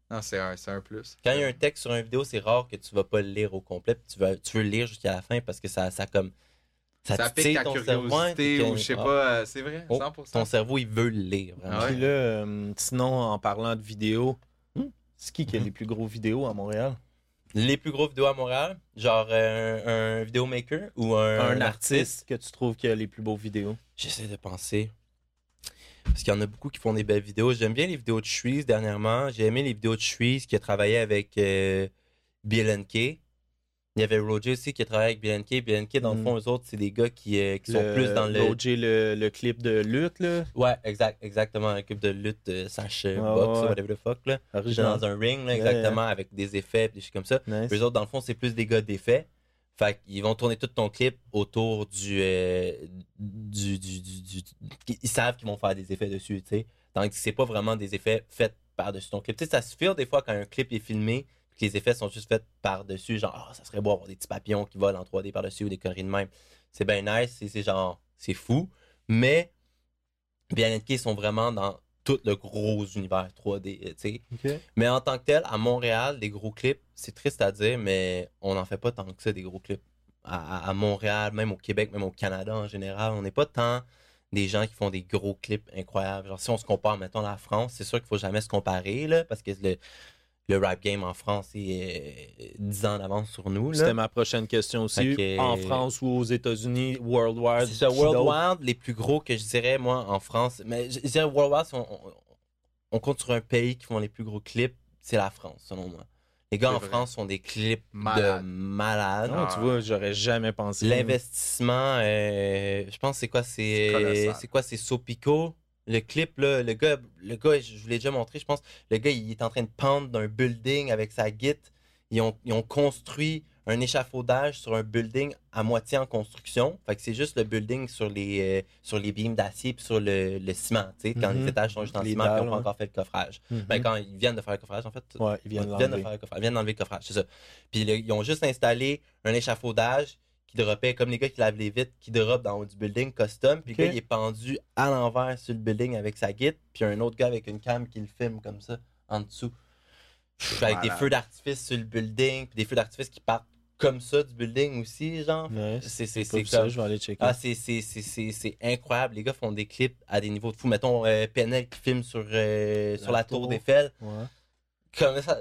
Non, c'est un, c'est un plus. Quand il y a un texte sur une vidéo, c'est rare que tu vas pas le lire au complet. Puis tu veux, tu veux le lire jusqu'à la fin parce que ça, ça comme. Ça, Ça titille pique ta ton cerveau, ouais, curiosité puis ou que- je sais ah, pas, euh, c'est vrai, oh, cent pour cent. ton cerveau, il veut le lire. Vraiment. Ah ouais. Puis là, euh, sinon, en parlant de vidéos, Hmm. c'est qui qui a Mhm. les plus gros vidéos à Montréal? Les plus gros vidéos à Montréal, genre euh, un, un vidéomaker ou un, Un artiste que tu trouves qui a les plus beaux vidéos? J'essaie de penser. Parce qu'il y en a beaucoup qui font des belles vidéos. J'aime bien les vidéos de Shreeze dernièrement. J'ai aimé les vidéos de Shreeze qui a travaillé avec euh, B L N K. Il y avait Roger aussi qui a travaillé avec B L N K. B L N K, dans le Mm. fond, eux autres, c'est des gars qui, euh, qui sont Le- plus dans le. Roger, le, le clip de lutte, là. Ouais, exact, exactement. Un club de lutte, euh, sache euh, Ouais, box, ouais. whatever the fuck. Là. J'étais Original. dans un ring, là, Ouais, exactement, avec des effets, des choses comme ça. Nice. Eux autres, dans le fond, c'est plus des gars d'effets. Fait qu'ils vont tourner tout ton clip autour du, euh, du, du, du, du- du- Ils savent qu'ils vont faire des effets dessus, tu sais. Tandis que c'est pas vraiment des effets faits par-dessus ton clip. Tu sais, ça se fait des fois quand un clip est filmé, puis que les effets sont juste faits par-dessus. Genre, ah, ça serait beau avoir des petits papillons qui volent en trois D par-dessus ou des conneries de même. C'est bien nice, c'est c'est genre, c'est fou. Mais B L N K sont vraiment dans tout le gros univers trois D, tu sais. Ok. Mais en tant que tel, à Montréal, des gros clips, c'est triste à dire, mais on n'en fait pas tant que ça, des gros clips. À, à- à Montréal, même au Québec, même au Canada en général, on n'est pas tant des gens qui font des gros clips incroyables. Genre, si on se compare, mettons, à la France, c'est sûr qu'il faut jamais se comparer, là, parce que le, le rap game en France est euh, dix ans d'avance sur nous, là. C'était ma prochaine question aussi. Ok. En France ou aux États-Unis, worldwide. C'est ça, qui World d'autre? Wild, les plus gros que je dirais, moi, en France. Mais je je dirais World Wild, si on, on- on compte sur un pays qui font les plus gros clips, c'est la France, selon moi. Les gars C'est en vrai. France font des clips Malade. de malades. Non, Ah. tu vois, j'aurais jamais pensé. L'investissement, euh, je pense, c'est quoi? C'est C'est colossal. c'est quoi? C'est Sopico. Le clip, là, le gars, le gars, je vous l'ai déjà montré, je pense. Le gars, il est en train de pendre d'un building avec sa guite. Ils ont, ils ont construit un échafaudage sur un building à moitié en construction. Fait que c'est juste le building sur les, euh, sur les beams d'acier puis sur le, le ciment, tu sais, quand Mhm. les étages sont juste en Les ciment et dalles, ils n'ont pas ouais. encore fait le coffrage. Mhm. Ben, quand ils viennent de faire le coffrage, en fait. Ouais, ils viennent Ils de viennent de l'enlever. faire le coffrage. Ils viennent d'enlever le coffrage, c'est ça. Puis le- ils ont juste installé un échafaudage qui dropait, comme les gars qui lavent les vitres, qui drop dans haut du building custom. Puis Ok. le gars, il est pendu à l'envers sur le building avec sa guide. Puis un autre gars avec une cam qui le filme comme ça, en dessous. Avec des Malade. feux d'artifice sur le building. Puis des feux d'artifice qui partent comme ça du building aussi, genre. Nice. C'est c'est- J'ai pas c'est vu ça, comme... je vais aller checker. Ah, c'est c'est- c'est- c'est- c'est incroyable. Les gars font des clips à des niveaux de fou. Mettons, euh, P N L qui filme sur, euh, sur La la tour tour. d'Eiffel. Ouais. Comme ça.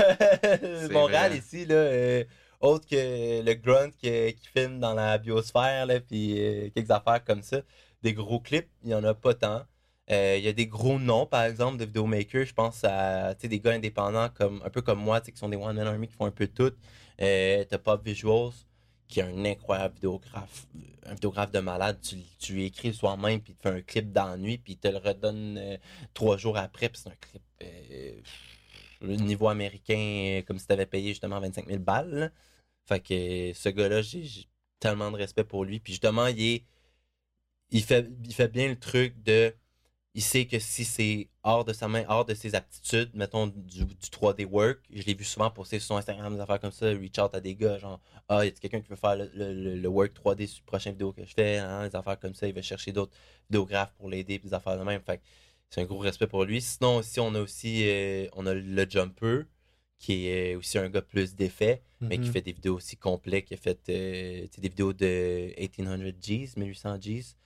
Montréal vrai. ici, là, euh, autre que le grunt qui, qui filme dans la biosphère, là, puis euh, quelques affaires comme ça. Des gros clips, il n'y en a pas tant. Euh, Il y a des gros noms, par exemple, de vidéomakers. Je pense à tu sais, des gars indépendants, comme, un peu comme moi, tu sais, qui sont des One Man Army qui font un peu tout. Euh, T'as Pop Visuals, qui est un incroyable vidéographe. Un vidéographe de malade. Tu, tu lui écris le soir même, puis il te fait un clip dans la nuit, puis il te le redonne euh, trois jours après, puis c'est un clip. Euh, le niveau américain, euh, comme si tu avais payé justement vingt-cinq mille balles. Là. Fait que euh, ce gars-là, j'ai j'ai tellement de respect pour lui. Puis justement, il est. Il fait, il fait bien le truc de. Il sait que si c'est hors de sa main, hors de ses aptitudes, mettons du, du trois D work, je l'ai vu souvent poster sur son Instagram des affaires comme ça, reach out à des gars, genre, ah, y a quelqu'un qui veut faire le, le, le- le work trois D sur la prochaine vidéo que je fais, hein, des affaires comme ça, il va chercher d'autres vidéographes pour l'aider, puis des affaires de même. Fait que c'est un gros respect pour lui. Sinon, aussi, on a aussi euh, on a le Jumper, qui est aussi un gars plus d'effets, mais qui Mhm. fait des vidéos aussi complètes, qui a fait euh, tu sais, des vidéos de eighteen hundred G's, mille huit cents G's,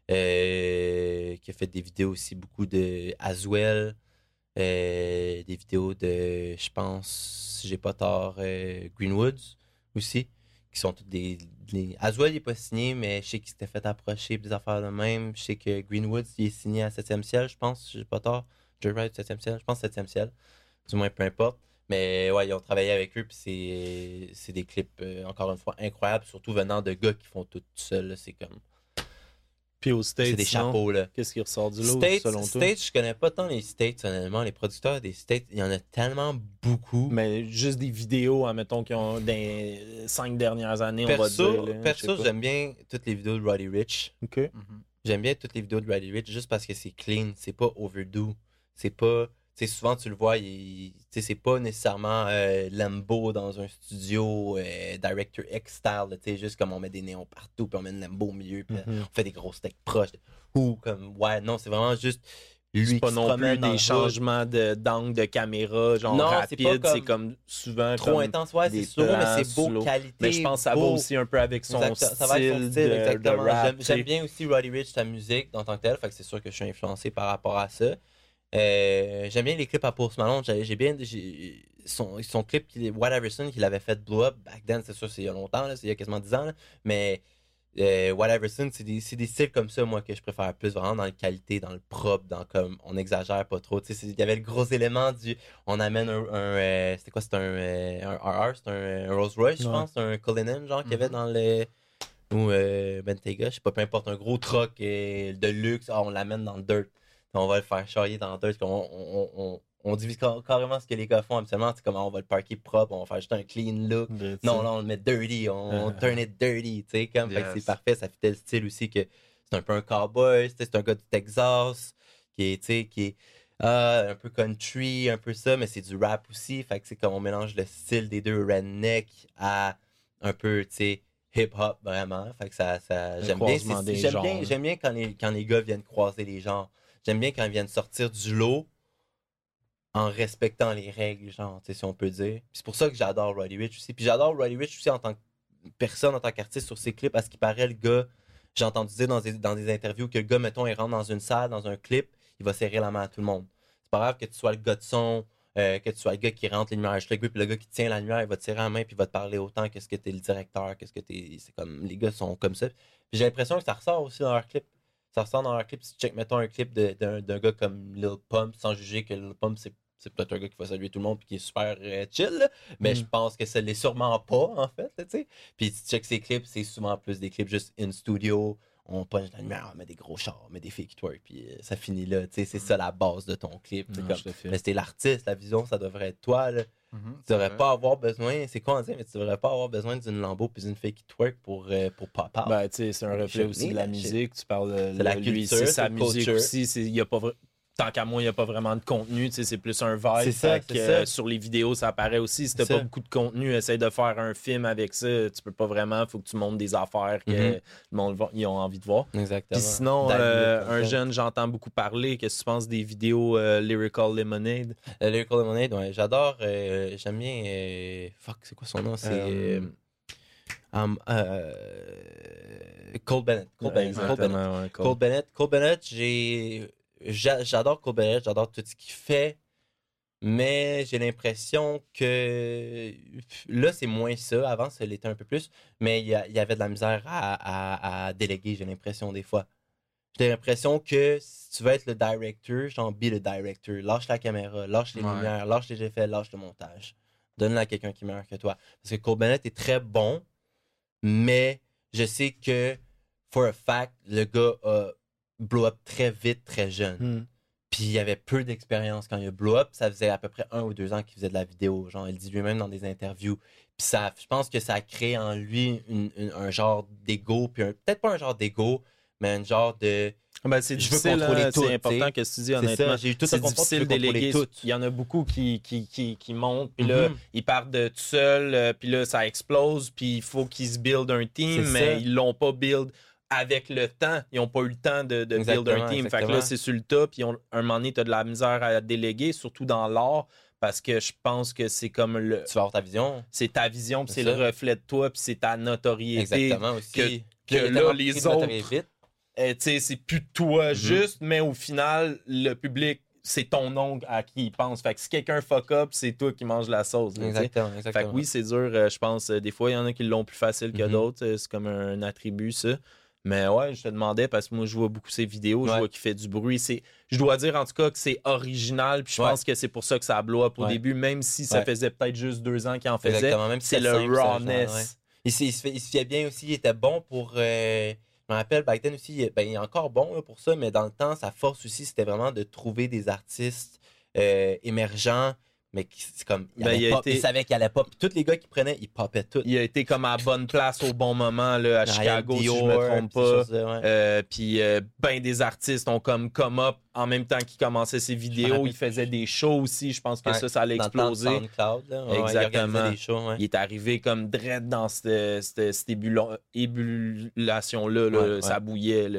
euh, qui a fait des vidéos aussi beaucoup de Aswell, euh, des vidéos de, je pense, si j'ai pas tort, euh, Greenwoods aussi, qui sont toutes des... des... Aswell, il n'est pas signé, mais je sais qu'il s'était fait approcher des affaires de même. Je sais que Greenwoods, il est signé à septième ciel, je pense, si j'ai pas tort. Joyride, septième ciel, je pense septième ciel. Du moins, peu importe. Mais ouais, ils ont travaillé avec eux, puis c'est, c'est des clips, euh, encore une fois, incroyables, surtout venant de gars qui font tout seuls. là. C'est comme... Puis aux States, C'est des sinon, chapeaux, là. qu'est-ce qui ressort du lot, States, selon toi? States, je connais pas tant les States, honnêtement. Les producteurs des States, il y en a tellement beaucoup. Mais juste des vidéos, admettons, qui ont des cinq dernières années, on va Perso, dire. là, je perso sais pas. j'aime bien toutes les vidéos de Roddy Ricch. OK. Mhm. J'aime bien toutes les vidéos de Roddy Ricch juste parce que c'est clean, c'est pas overdo. C'est pas... Tu sais, souvent, tu le vois, il- tu sais, c'est pas nécessairement euh, Lambo dans un studio euh, Director X style, là, tu sais, juste comme on met des néons partout, puis on met une Lambo au milieu, puis Mhm. on fait des gros steaks proches. Ou comme, ouais, non, c'est vraiment juste lui C'est pas qui se non plus promène dans des le hood. changements de- d'angle de, caméra, genre Non, c'est rapide, pas comme c'est comme souvent trop comme intense, ouais, des c'est slow, mais plans c'est beau, slow. qualité. Mais je pense que ça va beau. aussi un peu avec son Exact, style, ça va avec son style, de, exactement. de rap. J'aime, tu sais. j'aime bien aussi Roddy Ricch, sa musique en tant que telle, fait que c'est sûr que je suis influencé par rapport à ça. Euh, j'aime bien les clips à Post Malone. J'ai, j'ai bien j'ai, son, son clip, qu'il- White Iverson, qu'il avait fait Blow Up back then, c'est sûr, c'est il y a longtemps, là, c'est il y a quasiment dix ans, là, mais euh, White Iverson, c'est des, c'est des styles comme ça, moi, que je préfère plus, vraiment dans la qualité, dans le propre, dans comme on exagère pas trop. Tu sais, c'est- il y avait le gros élément du on amène un, un, euh, c'était quoi, c'était un, euh, un R R, c'était un, un Rolls Royce, je Ouais. pense, un Cullinan, genre, qu'il y avait Mhm. dans le ou euh, Bentayga, je sais pas, peu importe, un gros truck euh, de luxe, ah, on l'amène dans le dirt. Puis on va le faire charrier dans le dirt. On, on, on, on divise car- carrément ce que les gars font habituellement. C'est comment on va le parker propre, on va faire juste un clean look. Non, là, on le met dirty, on turn it dirty, tu sais, comme, fait que Yes. c'est parfait, ça fait le style aussi que c'est un peu un cowboy, tu sais, c'est un gars du Texas, qui est, tu sais, qui est ah, un peu country, un peu ça, mais c'est du rap aussi, fait que c'est comme on mélange le style des deux redneck à un peu, tu sais, hip-hop vraiment, fait que ça, ça j'aime bien, croisement c'est- des j'aime genres, bien, là. j'aime bien quand les, quand les gars viennent croiser les genres, j'aime bien quand ils viennent sortir du lot en respectant les règles, genre, tu sais, si on peut dire. Puis c'est pour ça que j'adore Roddy Ricch aussi. Puis j'adore Roddy Ricch aussi en tant que personne, en tant qu'artiste sur ses clips, parce qu'il paraît, le gars, j'ai entendu dire dans des, dans des interviews que le gars, mettons, il rentre dans une salle, dans un clip, il va serrer la main à tout le monde. C'est pas grave que tu sois le gars de son, euh, que tu sois le gars qui rentre les lumières avec le gars, puis le gars qui tient la lumière, il va te serrer la main, puis il va te parler autant que ce que t'es le directeur, que ce que t'es. C'est comme, les gars sont comme ça. Puis j'ai l'impression que ça ressort aussi dans leurs clips. Ça ressort dans leurs clips. Si tu check, mettons, un clip de- d'un d'un gars comme Lil Pump, sans juger que Lil Pump, c'est c'est peut-être un gars qui va saluer tout le monde puis qui est super euh, chill, là. Mais Mm. je pense que ça l'est sûrement pas, en fait, là, tu sais. Puis si tu check ses clips, c'est souvent plus des clips juste in studio, on punch la lumière, on met des gros chars, on met des filles qui twerk, puis euh, ça finit là, tu sais. C'est ça la base de ton clip. c'est Non, comme... je te fais. Mais c'était l'artiste, la vision, ça devrait être toi, là. Mhm, Tu c'est devrais vrai. pas avoir besoin, c'est con à dire, mais tu devrais pas avoir besoin d'une Lambo puis d'une fille qui twerk pour, euh, pour pop out. Ben, tu sais, c'est un Je reflet aussi connais de la la shit. musique. Tu parles de C'est la lui, culture, c'est c'est sa le musique culture. aussi. C'est, y a pas vra- Tant qu'à moi, il n'y a pas vraiment de contenu. tu sais, C'est plus un vibe. C'est ça, Fait que, c'est euh, ça. sur les vidéos, ça apparaît aussi. Si t'as C'est pas ça. beaucoup de contenu, essaye de faire un film avec ça. Tu peux pas vraiment. Faut que tu montes des affaires que Mhm. le monde va- ils ont envie de voir. Exactement. Puis sinon, David, euh, comme un ça. jeune, j'entends beaucoup parler. Qu'est-ce que tu penses des vidéos euh, Lyrical Lemonade? Euh, Lyrical Lemonade, ouais, j'adore. euh, j'aime bien. euh, fuck, c'est quoi son nom? C'est. Euh, euh, um, euh, Cole Bennett. Cole Bennett. Cole Bennett. Exactement, ouais, Cole. Cole Bennett. Cole Bennett, j'ai. j'a- J'adore Cole Bennett, j'adore tout ce qu'il fait. Mais j'ai l'impression que là, c'est moins ça. Avant, ça l'était un peu plus. Mais il y, a- il y avait de la misère à, à- à déléguer, j'ai l'impression, des fois. J'ai l'impression que si tu veux être le directeur, genre be le director. Lâche la caméra, lâche les Ouais. lumières, lâche les effets, lâche le montage. Donne-le à quelqu'un qui est meilleur que toi. Parce que Cole Bennett est très bon, mais je sais que, for a fact, le gars a blow up très vite, très jeune. Hmm. Puis il avait peu d'expérience quand il a blow up. Ça faisait à peu près un ou deux ans qu'il faisait de la vidéo. Genre, il dit lui-même dans des interviews. Puis ça, je pense que ça a créé en lui une- une- un genre d'ego. Puis un- peut-être pas un genre d'ego, mais un genre de. Ben, c'est Je veux difficile, contrôler hein, tout, c'est important t'sais. que tu dis C'est honnêtement. ça, j'ai eu tout C'est à comprendre, difficile je de veux contrôler déléguer. tout. Il y en a beaucoup qui, qui, qui, qui montent, puis là, Mhm. ils partent de tout seuls, euh, puis là, ça explose, puis il faut qu'ils se build un team, C'est mais ça. ils l'ont pas build avec le temps. Ils n'ont pas eu le temps de, de build Exactement, un team. Fait que exactement. là, c'est sur le tas, puis on- un moment donné, tu as de la misère à déléguer, surtout dans l'art, parce que je pense que c'est comme le. Tu vas avoir ta vision. C'est ta vision, puis C'est c'est le ça. reflet de toi, puis c'est ta notoriété. Exactement aussi. que- Puis que il a là, tellement les pris de matériel autres- vite. Euh, tu sais, c'est plus toi Mhm. juste, mais au final, le public, c'est ton oncle à qui il pense. Fait que si quelqu'un fuck up, c'est toi qui manges la sauce. là, tu sais. Exactement, Fait exactement. que oui, c'est dur, euh, je pense. euh, Des fois, il y en a qui l'ont plus facile que Mhm. d'autres. euh, C'est comme un attribut, ça. Mais ouais, je te demandais, parce que moi, je vois beaucoup ses vidéos, je Ouais. vois qu'il fait du bruit. C'est... Je dois dire, en tout cas, que c'est original. Puis je Ouais. pense que c'est pour ça que ça blow up au Ouais. début, même si ça Ouais. faisait peut-être juste deux ans qu'il en faisait. Exactement, même si C'est le simple, c'est un genre, rawness. ouais. Il, se- il se fait- il se fiait bien aussi, il était bon pour. euh, je me rappelle, back then aussi, ben, il est encore bon là, pour ça, mais dans le temps, sa force aussi, c'était vraiment de trouver des artistes euh, émergents, mais qui, c'est comme. Il, Ben, allait il a pop, été- il savait qu'il allait pas. Puis tous les gars qu'il prenait, ils popaient tout. Il a été comme à la bonne place au bon moment là, à Ryan Chicago, si je Dior, me trompe puis ces pas. choses-là, ouais. Euh, puis euh, ben des artistes ont comme come up en même temps qu'ils commençaient ses me vidéos. rappelle Il faisait des shows aussi. Je pense que Ouais, ça, ça allait Dans le temps de exploser. SoundCloud, là. Ouais, Exactement. il organisait des shows, ouais. Il est arrivé comme dread dans cette, cette, cette ébullion- ébullition-là. là. Ouais, ouais. Ça bouillait. Là.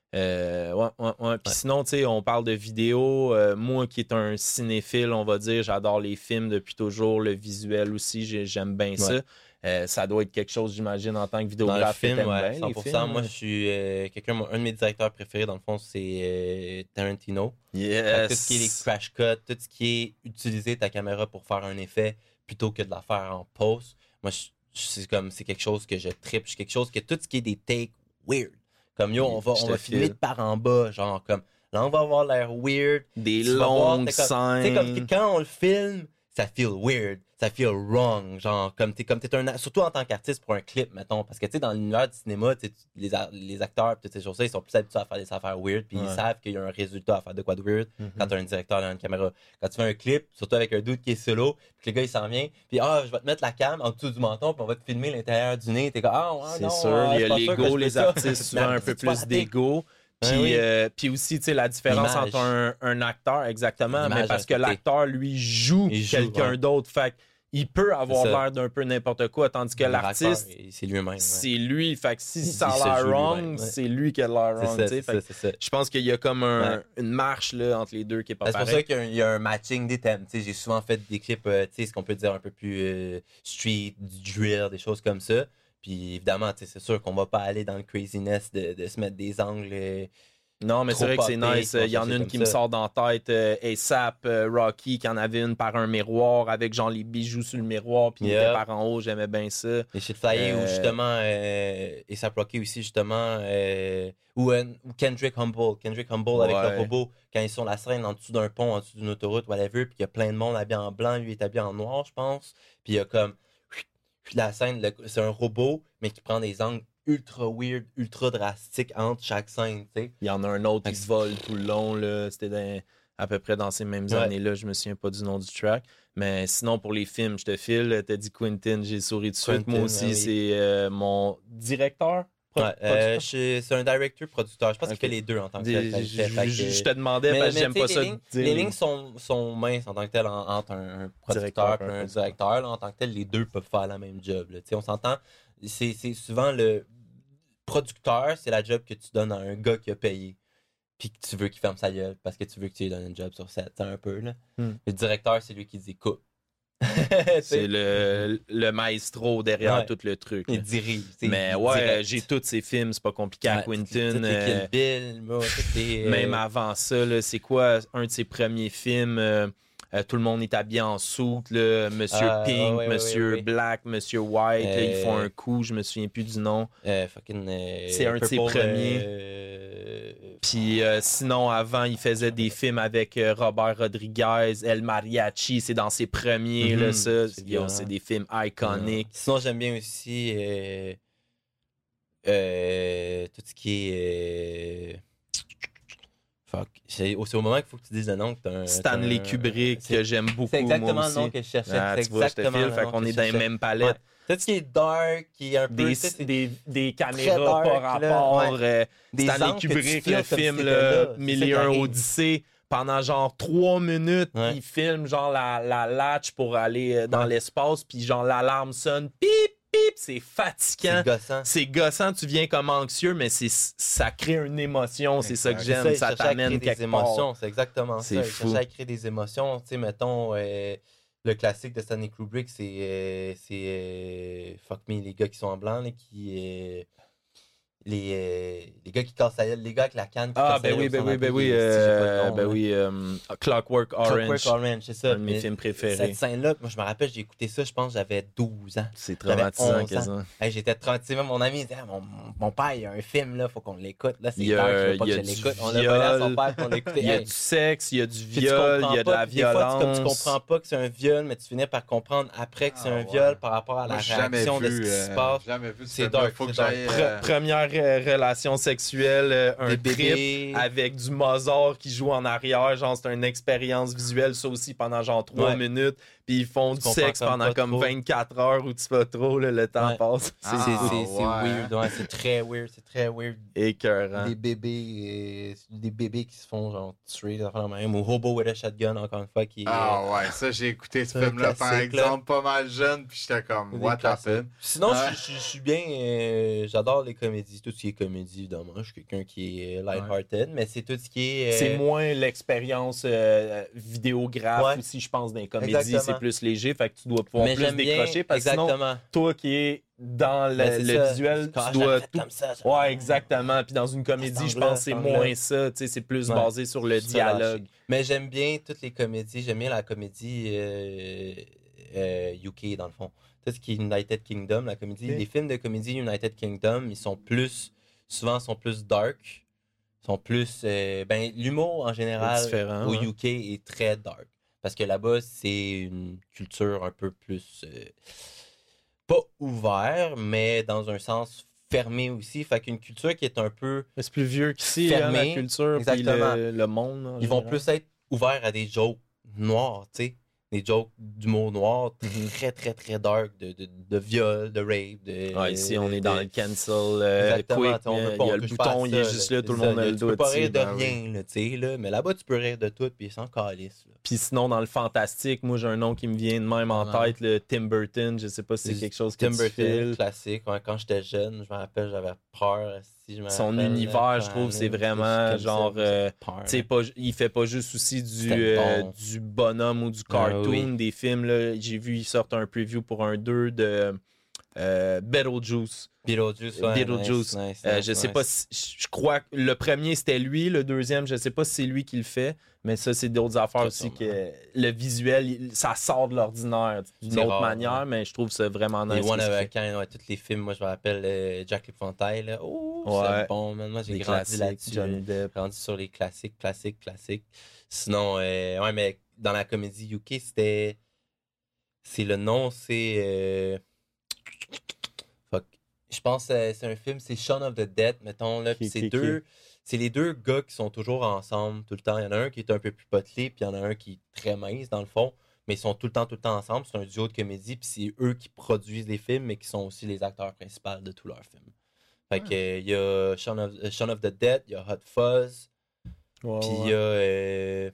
Euh, ouais, ouais, ouais. Puis Ouais. sinon, tu sais, on parle de vidéo. Euh, moi qui est un cinéphile, on va dire, j'adore les films depuis toujours, le visuel aussi, j'ai- j'aime bien ça. Ouais. Euh, ça doit être quelque chose, j'imagine, en tant que Dans le vidéographe. que film, t'aimes ouais, bien, cent les pour cent. films. Moi, je suis euh, quelqu'un, un de mes directeurs préférés, dans le fond, c'est euh, Tarantino. Fait que Yes. tout ce qui est les crash cuts, tout ce qui est utiliser ta caméra pour faire un effet plutôt que de la faire en post, moi, je- je- c'est comme, c'est quelque chose que je tripe. C'est quelque chose que tout ce qui est des takes weird. Comme yo, on va, Je on te va filmer file. de par en bas, genre comme, là, on va avoir l'air weird. Des Tu vas voir, longues t'es comme- Tu sais, comme que scènes. quand on le filme, ça feel weird, ça feel wrong, genre comme t'es comme t'es un surtout en tant qu'artiste pour un clip, mettons, parce que tu sais dans l'univers du cinéma, tu sais, tu- les, a- les acteurs pis toutes ces choses-là, ils sont plus habitués à faire des affaires weird, puis Ouais. ils savent qu'il y a un résultat à faire de quoi de weird Mhm. quand t'as un directeur dans une caméra. Quand tu fais un clip, surtout avec un dude qui est solo, puis que le gars il s'en vient, puis ah je vais te mettre la cam en dessous du menton, puis on va te filmer l'intérieur du nez, t'es comme ah ouais, C'est non, sûr, ouais, il y je a suis pas sûr que l'ego, je les fais ça. artistes, Mais souvent un après, peu tu vois plus la d'ego. Puis, Ben oui. euh, puis aussi, tu sais, la différence L'image. entre un, un acteur, exactement, L'image mais parce que respectée. l'acteur, lui, joue Il joue, quelqu'un ouais. d'autre. Fait il peut avoir C'est ça. l'air d'un peu n'importe quoi, tandis que Le l'artiste, rappeur, c'est lui-même. ouais. c'est lui. Fait que si Il- ça il se a l'air joue wrong, lui-même, ouais. c'est lui qui a l'air C'est wrong. ça, tu sais. c'est Fait ça, que c'est ça. je pense qu'il y a comme un- Ouais. une marche là, entre les deux qui est pas C'est pour pareille. ça qu'il y a un, il y a un matching des thèmes. Tu sais, j'ai souvent fait des clips, euh, tu sais, ce qu'on peut dire un peu plus euh, street, du drill, des choses comme ça. Puis évidemment, tu sais, c'est sûr qu'on va pas aller dans le craziness de, de se mettre des angles. euh, Non, mais c'est trop vrai que c'est popé, nice. qu'on Il y en a cherche une comme qui me ça. sort dans la tête. Euh, A$AP, euh, Rocky, qui en avait une par un miroir avec genre les bijoux sur le miroir, puis il Yep. était par en haut. J'aimais bien ça. Les shit flyés Euh, ou justement, euh, et A$AP Rocky aussi, justement, euh, ou, euh, ou Kendrick Humble. Kendrick Humble avec Ouais. le robot, quand ils sont sur la scène en dessous d'un pont, en dessous d'une autoroute, whatever, puis il y a plein de monde habillé en blanc, lui est habillé en noir, je pense. Puis il y a comme, la scène, le- c'est un robot, mais qui prend des angles ultra weird, ultra drastiques entre chaque scène, tu sais. Il y en a un autre qui Fait que- se vole tout le long. Là. C'était dans- à peu près dans ces mêmes Ouais. années-là. Je me souviens pas du nom du track. Mais sinon, pour les films, je te file. T'as dit Quentin, j'ai souri de suite. Quentin, Moi aussi, ah oui. c'est euh, mon directeur. pro- Ouais, euh, producteur. je- c'est un directeur producteur. Je pense Ok. qu'il fait les deux en tant que Des- tel. je, fait- fait- fait je- que- je te demandais Mais- parce que mais j'aime tu pas sais, ça les lignes, dire. les lignes sont, sont minces en tant que tel en- entre un Directeur producteur et et un un directeur. Là, en tant que tel, les deux peuvent faire la même job. Là. Tu sais, on s'entend. C'est c'est souvent le producteur, c'est la job que tu donnes à un gars qui a payé. Puis que tu veux qu'il ferme sa gueule parce que tu veux que tu lui donnes une job sur set, tu sais, un peu. Là. Hmm. Le directeur, c'est lui qui dit coupe. C'est le, le maestro derrière Ouais. tout le truc. Il là. dirige. tu sais, Mais il ouais, direct. j'ai tous ces films, c'est pas compliqué à Ouais, Quentin. toutes les euh, Kill Bill, moi, toutes les, euh, Même avant ça, là, c'est quoi un de ses premiers films? euh, euh, tout le monde est habillé en soute, là, Monsieur Ah, Pink, ouais, ouais, Monsieur ouais, ouais. Black, Monsieur White, là, ils font Euh, un coup, je me souviens plus du nom. euh, fucking, euh, C'est un de ses Purple, premiers. euh, Puis euh, sinon, avant, il faisait des films avec euh, Robert Rodriguez, El Mariachi, c'est dans ses premiers, là, Mhm, ça. c'est Yo, bien. c'est des films iconiques. Sinon, j'aime bien aussi euh, euh, tout ce qui est. euh, Fuck. C'est au c'est au moment qu'il faut que tu dises le nom que t'as un. Stanley t'as un- Kubrick, c'est- que j'aime beaucoup, C'est exactement moi le aussi. nom que je cherchais. Ah, c'est tu vois, je te exactement file, le fait nom qu'on que est je dans les cherchais. mêmes palettes. Ouais. Tout ce qui est dark, qui est un peu. Des, tu sais, c'est des, des caméras dark, par là, rapport. ouais. euh, des Stanley angles que tu Kubrick, feels le comme si film t'étais là, là. C'est Mille ça et qui un arrive. Odyssée, pendant genre trois minutes, Ouais. il filme genre la, la latch pour aller euh, dans Ouais. l'espace, puis genre l'alarme sonne, pip, pip, c'est fatigant. C'est gossant. C'est gossant, tu viens comme anxieux, mais c'est ça crée une émotion, c'est ça que Exact. j'aime, il ça cherchait à t'amène créer quelque des émotions, part. c'est exactement C'est ça. Il fou. cherchait à créer des émotions. Tu sais, mettons, euh, le classique de Stanley Kubrick, c'est euh, c'est euh, fuck me, les gars qui sont en blanc, là, qui euh, les, euh, les gars qui cassent la gueule, les gars avec la canne qui Ah, cassent la ben oui, gueule ben au oui, centre ben oui, Avenue, si j'ai pas le euh, nom, ben là. oui, euh, Clockwork Orange, Clockwork Orange, c'est ça. un de mes Mais films préférés. cette scène-là, moi je me rappelle, j'ai écouté ça, je pense que j'avais douze ans. C'est J'avais traumatisant onze ans. quasiment. Hey, j'étais traumatisé, mon ami disait, ah, mon, mon père, il y a un film, là, faut qu'on l'écoute. Là, c'est Il y a- dark, je veux pas il y que a je du l'écoute. On l'a volé à son viol. père, qu'on l'écoutait. Il y a Hey. du sexe, il y a du Puis tu viol, comprends il y a de pas, la puis des fois, violence. tu, comme, tu comprends pas que c'est un viol, mais tu finis par comprendre après que c'est Ah, un ouais. viol par rapport à la Moi, j'ai jamais réaction de ce vu, qui se euh, passe. jamais vu ce C'est film-là. dark, Faut que c'est dark. j'aille. Pre- euh, première euh, relation sexuelle, euh, un Des trip bébés. avec du Mozart qui joue en arrière, genre c'est une expérience visuelle, ça aussi pendant genre trois Ouais. minutes, puis ils font Tu du comprends sexe comme pendant pas comme trop. vingt-quatre heures où tu vas trop, là, le temps Ouais. passe. C'est Ah, c'est- c'est- c'est ouais. weird, ouais, c'est très weird, c'est très weird. C'est écœurant. Des bébés, euh, des bébés qui se font genre tuer, des affaires de même, ou Hobo with a Shotgun, encore une fois, qui est, Ah euh, ouais, ça j'ai écouté ce c'est un film-là par classique, là. exemple pas mal jeune, puis j'étais comme des what classiques. happened? Sinon, Ouais. je, je- je suis bien, euh, j'adore les comédies. tout ce qui est comédie, évidemment. Je suis quelqu'un qui est light-hearted, ouais. mais c'est tout ce qui est... Euh... C'est moins l'expérience euh, vidéographe ouais. aussi, je pense, dans les comédies. C'est plus léger, fait que tu dois pouvoir mais plus décrocher. Bien, parce que sinon, toi qui es dans le, le ça. visuel, Quand tu dois tout... Comme ça, ouais, exactement. Puis dans une comédie, je pense que c'est moins ça. C'est plus ouais. basé sur le dialogue. Mais j'aime bien toutes les comédies. J'aime bien la comédie euh, euh, U K, dans le fond. Tout ce qui est United Kingdom, la comédie. Okay. Les films de comédie United Kingdom, ils sont plus... Souvent, sont plus dark. Sont plus... Euh, ben, l'humour, en général, au ouais. U K est très dark. Parce que là-bas, c'est une culture un peu plus... Euh, pas ouvert, mais dans un sens fermé aussi. Fait qu'une culture qui est un peu mais c'est plus vieux qu'ici, fermée, hein, la culture, exactement. Le, le monde. Ils vont plus être ouverts à des jokes noirs, tu sais. Des jokes d'humour noir mm-hmm. très, très, très dark, de, de, de viol, de rape. De, ouais, ici, on est de, dans le cancel. Euh, quick, on peut pas, il y a le bouton, il est juste là, tout le monde a le doigt. Tu peux pas rire de rien, là, tu sais, là, mais là-bas, tu peux rire de tout, puis sans calice. Puis sinon, dans le fantastique, moi, j'ai un nom qui me vient de même en ouais. tête, le Tim Burton. Je sais pas si c'est quelque chose que Tim tu Burton, files. Classique. Ouais, quand j'étais jeune, je me rappelle, j'avais peur. Si je me Son rappelle, univers, là, je trouve, c'est vraiment genre... Euh, pas, il fait pas juste aussi du, euh, bon. du bonhomme ou du cartoon, ah, oui. des films. Là, j'ai vu, ils sortent un preview pour un deux de euh, Beetlejuice. Beetlejuice, ouais, Beetlejuice. Nice, nice, euh, je nice, sais nice. pas si, je crois que le premier c'était lui, le deuxième, je sais pas si c'est lui qui le fait, mais ça c'est d'autres affaires Tout aussi que le visuel, ça sort de l'ordinaire d'une autre rare, manière, ouais. mais je trouve ça vraiment nice. Les One of a Kind, ouais, tous les films, moi je me rappelle euh, Jack L'Épouvantail, là. Oh, ouais. c'est bon, man. Moi j'ai grandi là-dessus. J'ai grandi sur les classiques, classiques, classiques. Sinon, euh, ouais, mais dans la comédie U K, c'était. C'est le nom, c'est. Euh... Fuck. Je pense que c'est un film, c'est Shaun of the Dead, mettons, là. Puis c'est okay, deux. Okay. C'est les deux gars qui sont toujours ensemble tout le temps. Il y en a un qui est un peu plus potelé, puis il y en a un qui est très mince, dans le fond. Mais ils sont tout le temps, tout le temps ensemble. C'est un duo de comédie, puis c'est eux qui produisent les films, mais qui sont aussi les acteurs principaux de tous leurs films. Fait que, euh, il y a Shaun of, uh, Shaun of the Dead, il y a Hot Fuzz, wow, puis il ouais. y a... Euh,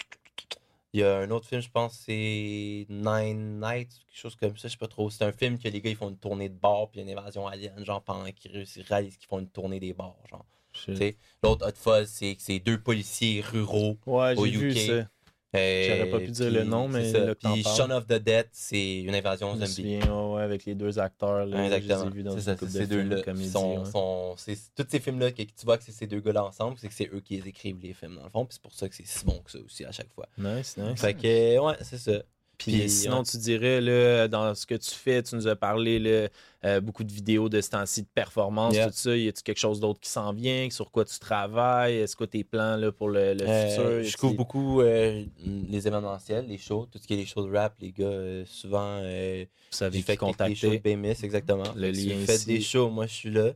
Il y a un autre film, je pense, c'est Nine Nights, quelque chose comme ça, je sais pas trop. C'est un film que les gars, ils font une tournée de bar, puis une évasion alien, genre, pendant qu'ils réalisent qu'ils font une tournée des bars, genre. L'autre Hot Fuzz, c'est c'est deux policiers ruraux ouais, au j'ai U K. Vu ça. Euh, J'aurais pas pu dire le nom, mais là, puis Shaun of the Dead, c'est une invasion zombie. Souviens, ouais, avec les deux acteurs, là, exactement. Je les ai vus dans ça, une couple ces de deux-là. films, comédie, sont, ouais. sont, tous ces films-là, que tu vois que c'est ces deux gars-là ensemble, c'est que c'est eux qui les écrivent les films, dans le fond, puis c'est pour ça que c'est si bon que ça aussi à chaque fois. Nice, nice. Fait que, ouais, c'est ça. Puis, puis sinon, ouais. tu dirais, là, dans ce que tu fais, tu nous as parlé là, euh, beaucoup de vidéos de ce temps-ci de performance, yeah. tout ça. Y a-tu quelque chose d'autre qui s'en vient? Sur quoi tu travailles? Est-ce que tes plans là, pour le, le euh, futur? Je couvre beaucoup euh, les événementiels, les shows, tout ce qui est les shows de rap, les gars, euh, souvent, euh, vous savez j'ai fait contacter. Les shows de B M S, exactement. Le lien si vous faites des shows, moi, je suis là.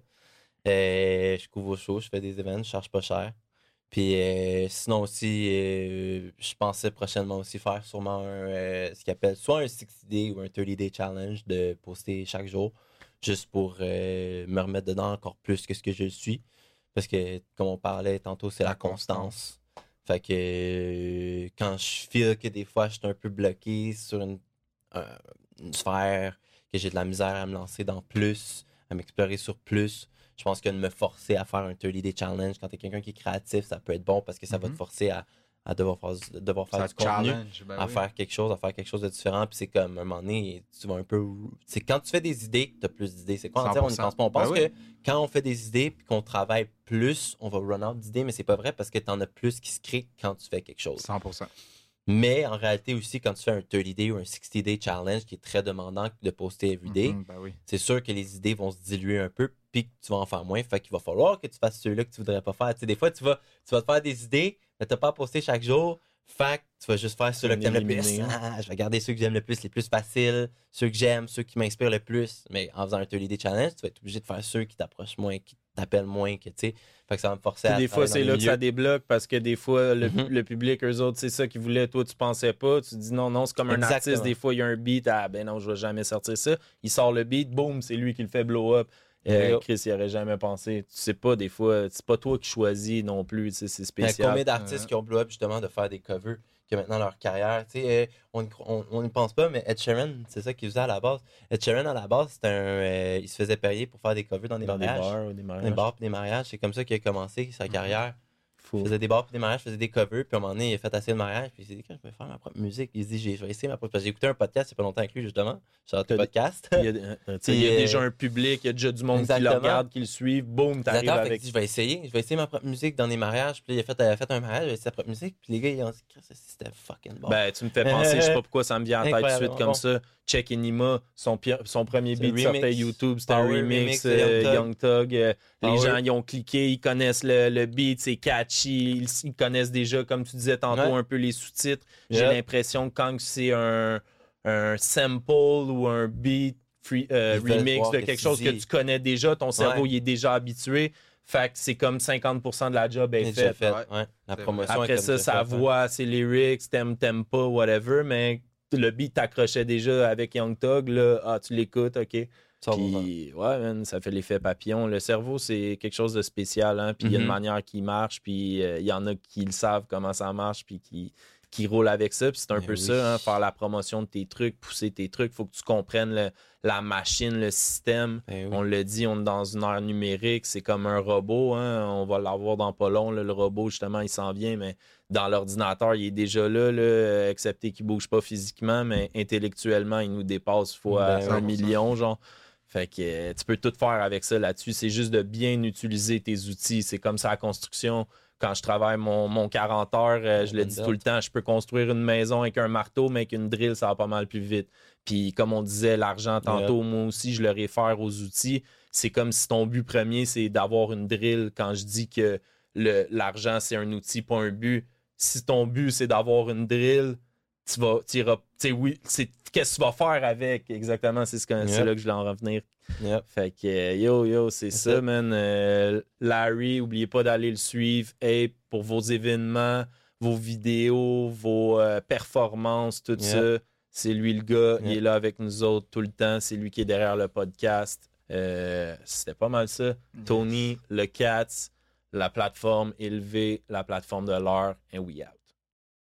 Euh, je couvre vos shows, je fais des événements, je charge pas cher. Puis euh, sinon aussi, euh, je pensais prochainement aussi faire sûrement un, euh, ce qu'ils appellent soit un sixty day ou un thirty day challenge de poster chaque jour, juste pour euh, me remettre dedans encore plus que ce que je suis. Parce que, comme on parlait tantôt, c'est la, la constance. constance. Fait que euh, quand je feel que des fois, je suis un peu bloqué sur une, euh, une sphère, que j'ai de la misère à me lancer dans plus, à m'explorer sur plus, je pense que de me forcer à faire un thirty day challenge, quand tu es quelqu'un qui est créatif, ça peut être bon parce que ça mm-hmm. va te forcer à, à devoir faire, devoir faire du contenu, ben à oui. faire quelque chose, à faire quelque chose de différent. Puis c'est comme, à un moment donné, tu vas un peu... C'est quand tu fais des idées que tu as plus d'idées. C'est quoi en dire, on y pense pas. On pense ben que oui. quand on fait des idées puis qu'on travaille plus, on va run out d'idées, mais c'est pas vrai parce que tu en as plus qui se créent quand tu fais quelque chose. cent pour cent. Mais en réalité aussi, quand tu fais un thirty day ou un sixty day challenge qui est très demandant de poster everyday, mm-hmm, ben oui. c'est sûr que les idées vont se diluer un peu puis que tu vas en faire moins. Fait qu'il va falloir que tu fasses ceux-là que tu voudrais pas faire. Tu sais, des fois, tu vas, tu vas te faire des idées, mais tu n'as pas à poster chaque jour. Fait que tu vas juste faire ceux-là que tu aimes le plus. Ah, je vais garder ceux que j'aime le plus, les plus faciles, ceux que j'aime, ceux qui m'inspirent le plus. Mais en faisant un thirty day challenge, tu vas être obligé de faire ceux qui t'approchent moins, qui t'appellent moins, que tu sais. Fait que ça va me forcer à. Des fois, c'est là que ça débloque parce que des fois, le, mm-hmm. le public, eux autres, c'est ça qu'ils voulaient. Toi, tu pensais pas. Tu dis non, non, c'est comme Exactement. un artiste. Des fois, il y a un beat. Ah, ben non, je vais jamais sortir ça. Il sort le beat, boum, c'est lui qui le fait blow up. Euh, Chris, il aurait jamais pensé. Tu sais pas, des fois, c'est pas toi qui choisis non plus. C'est spécial. Mais combien d'artistes euh... qui ont blow up justement de faire des covers que maintenant leur carrière. Tu sais, euh, on n'y on, on y pense pas, mais Ed Sheeran, c'est ça qu'il faisait à la base. Ed Sheeran, à la base, c'était un, euh, il se faisait payer pour faire des covers dans des Dans des mariages. bars ou des Des mariages. bars et des mariages. C'est comme ça qu'il a commencé sa carrière. Fou. Il faisait des bars et des mariages, faisait des covers, puis à un moment donné, il a fait assez de mariages, puis il s'est dit, quand je vais faire ma propre musique, il se dit, je vais essayer ma propre. Parce que j'ai écouté un podcast il n'y a pas longtemps avec lui, justement. J'ai hâte T'as- le podcast. Il y a, euh, tu sais, il y a Puis, déjà euh, un public, il y a déjà du monde qui exactement. le regarde, qui le suit. Boum, t'arrives Exactement, fait que avec. dit, je vais essayer, je vais essayer ma propre musique dans des mariages, puis là, il a fait, il a fait un mariage, il a essayé sa propre musique, puis les gars, ils ont dit, Christ, c'était fucking bon. Ben, tu me fais penser, je sais pas pourquoi ça me vient en tête tout de suite Incroyablement comme bon. ça. Check Enima, son, pi- son premier C'est beat un remix. sortait YouTube, c'était un Power remix, remix de euh, Young Young Thug. euh, les Power. gens, ils ont cliqué, ils connaissent le, le beat, c'est catchy, ils, ils connaissent déjà, comme tu disais tantôt, Ouais. un peu les sous-titres. J'ai Yeah. l'impression que quand c'est un, un sample ou un beat free, euh, Ils veulent remix voir de que quelque tu chose que dis. tu connais déjà, ton cerveau Ouais. il est déjà habitué. Fait que c'est comme cinquante pour cent de la job est C'est déjà faite. fait, Ouais. ouais. La C'est promotion Après est comme ça, déjà sa faite, ouais. voix, ses lyrics, t'aimes, t'aimes pas, whatever, mais le beat t'accrochait déjà avec Young Thug, là, ah, tu l'écoutes, ok. cent pour cent. Puis, ouais, man, ça fait l'effet papillon. Le cerveau, c'est quelque chose de spécial, hein, puis il y a une Mhm. manière qui marche, puis euh, il y en a qui le savent comment ça marche, puis qui, qui roulent avec ça, puis c'est un Ben peu oui. ça, hein, faire la promotion de tes trucs, pousser tes trucs, faut que tu comprennes le- la machine, le système. Ben oui. On le dit, on est dans une ère numérique, c'est comme un robot, hein, on va l'avoir dans pas long, là, le robot, justement, il s'en vient, mais dans l'ordinateur, il est déjà là, là euh, excepté qu'il bouge pas physiquement, mais intellectuellement, il nous dépasse fois Ben un oui. million, genre. Fait que euh, tu peux tout faire avec ça là-dessus. C'est juste de bien utiliser tes outils. C'est comme ça la construction. Quand je travaille mon, mon quarante heures, euh, je le dis tout le temps, je peux construire une maison avec un marteau, mais avec une drill, ça va pas mal plus vite. Puis comme on disait, l'argent tantôt, moi aussi, je le réfère aux outils. C'est comme si ton but premier, c'est d'avoir une drill. Quand je dis que le, l'argent, c'est un outil, pas un but. Si ton but, c'est d'avoir une drill, tu vas, tu iras, tu sais, oui, c'est qu'est-ce que tu vas faire avec exactement, c'est, ce que, c'est Yep. là que je voulais en revenir. Yep. Fait que euh, yo, yo, c'est C'est ça, ça. man. Euh, Larry, oubliez pas d'aller le suivre. Hey, pour vos événements, vos vidéos, vos euh, performances, tout Yep. ça, c'est lui le gars. Il Yep. est là avec nous autres tout le temps. C'est lui qui est derrière le podcast. Euh, c'était pas mal ça. Tony, le Cats, la plateforme élevée, la plateforme de l'heure, and we out.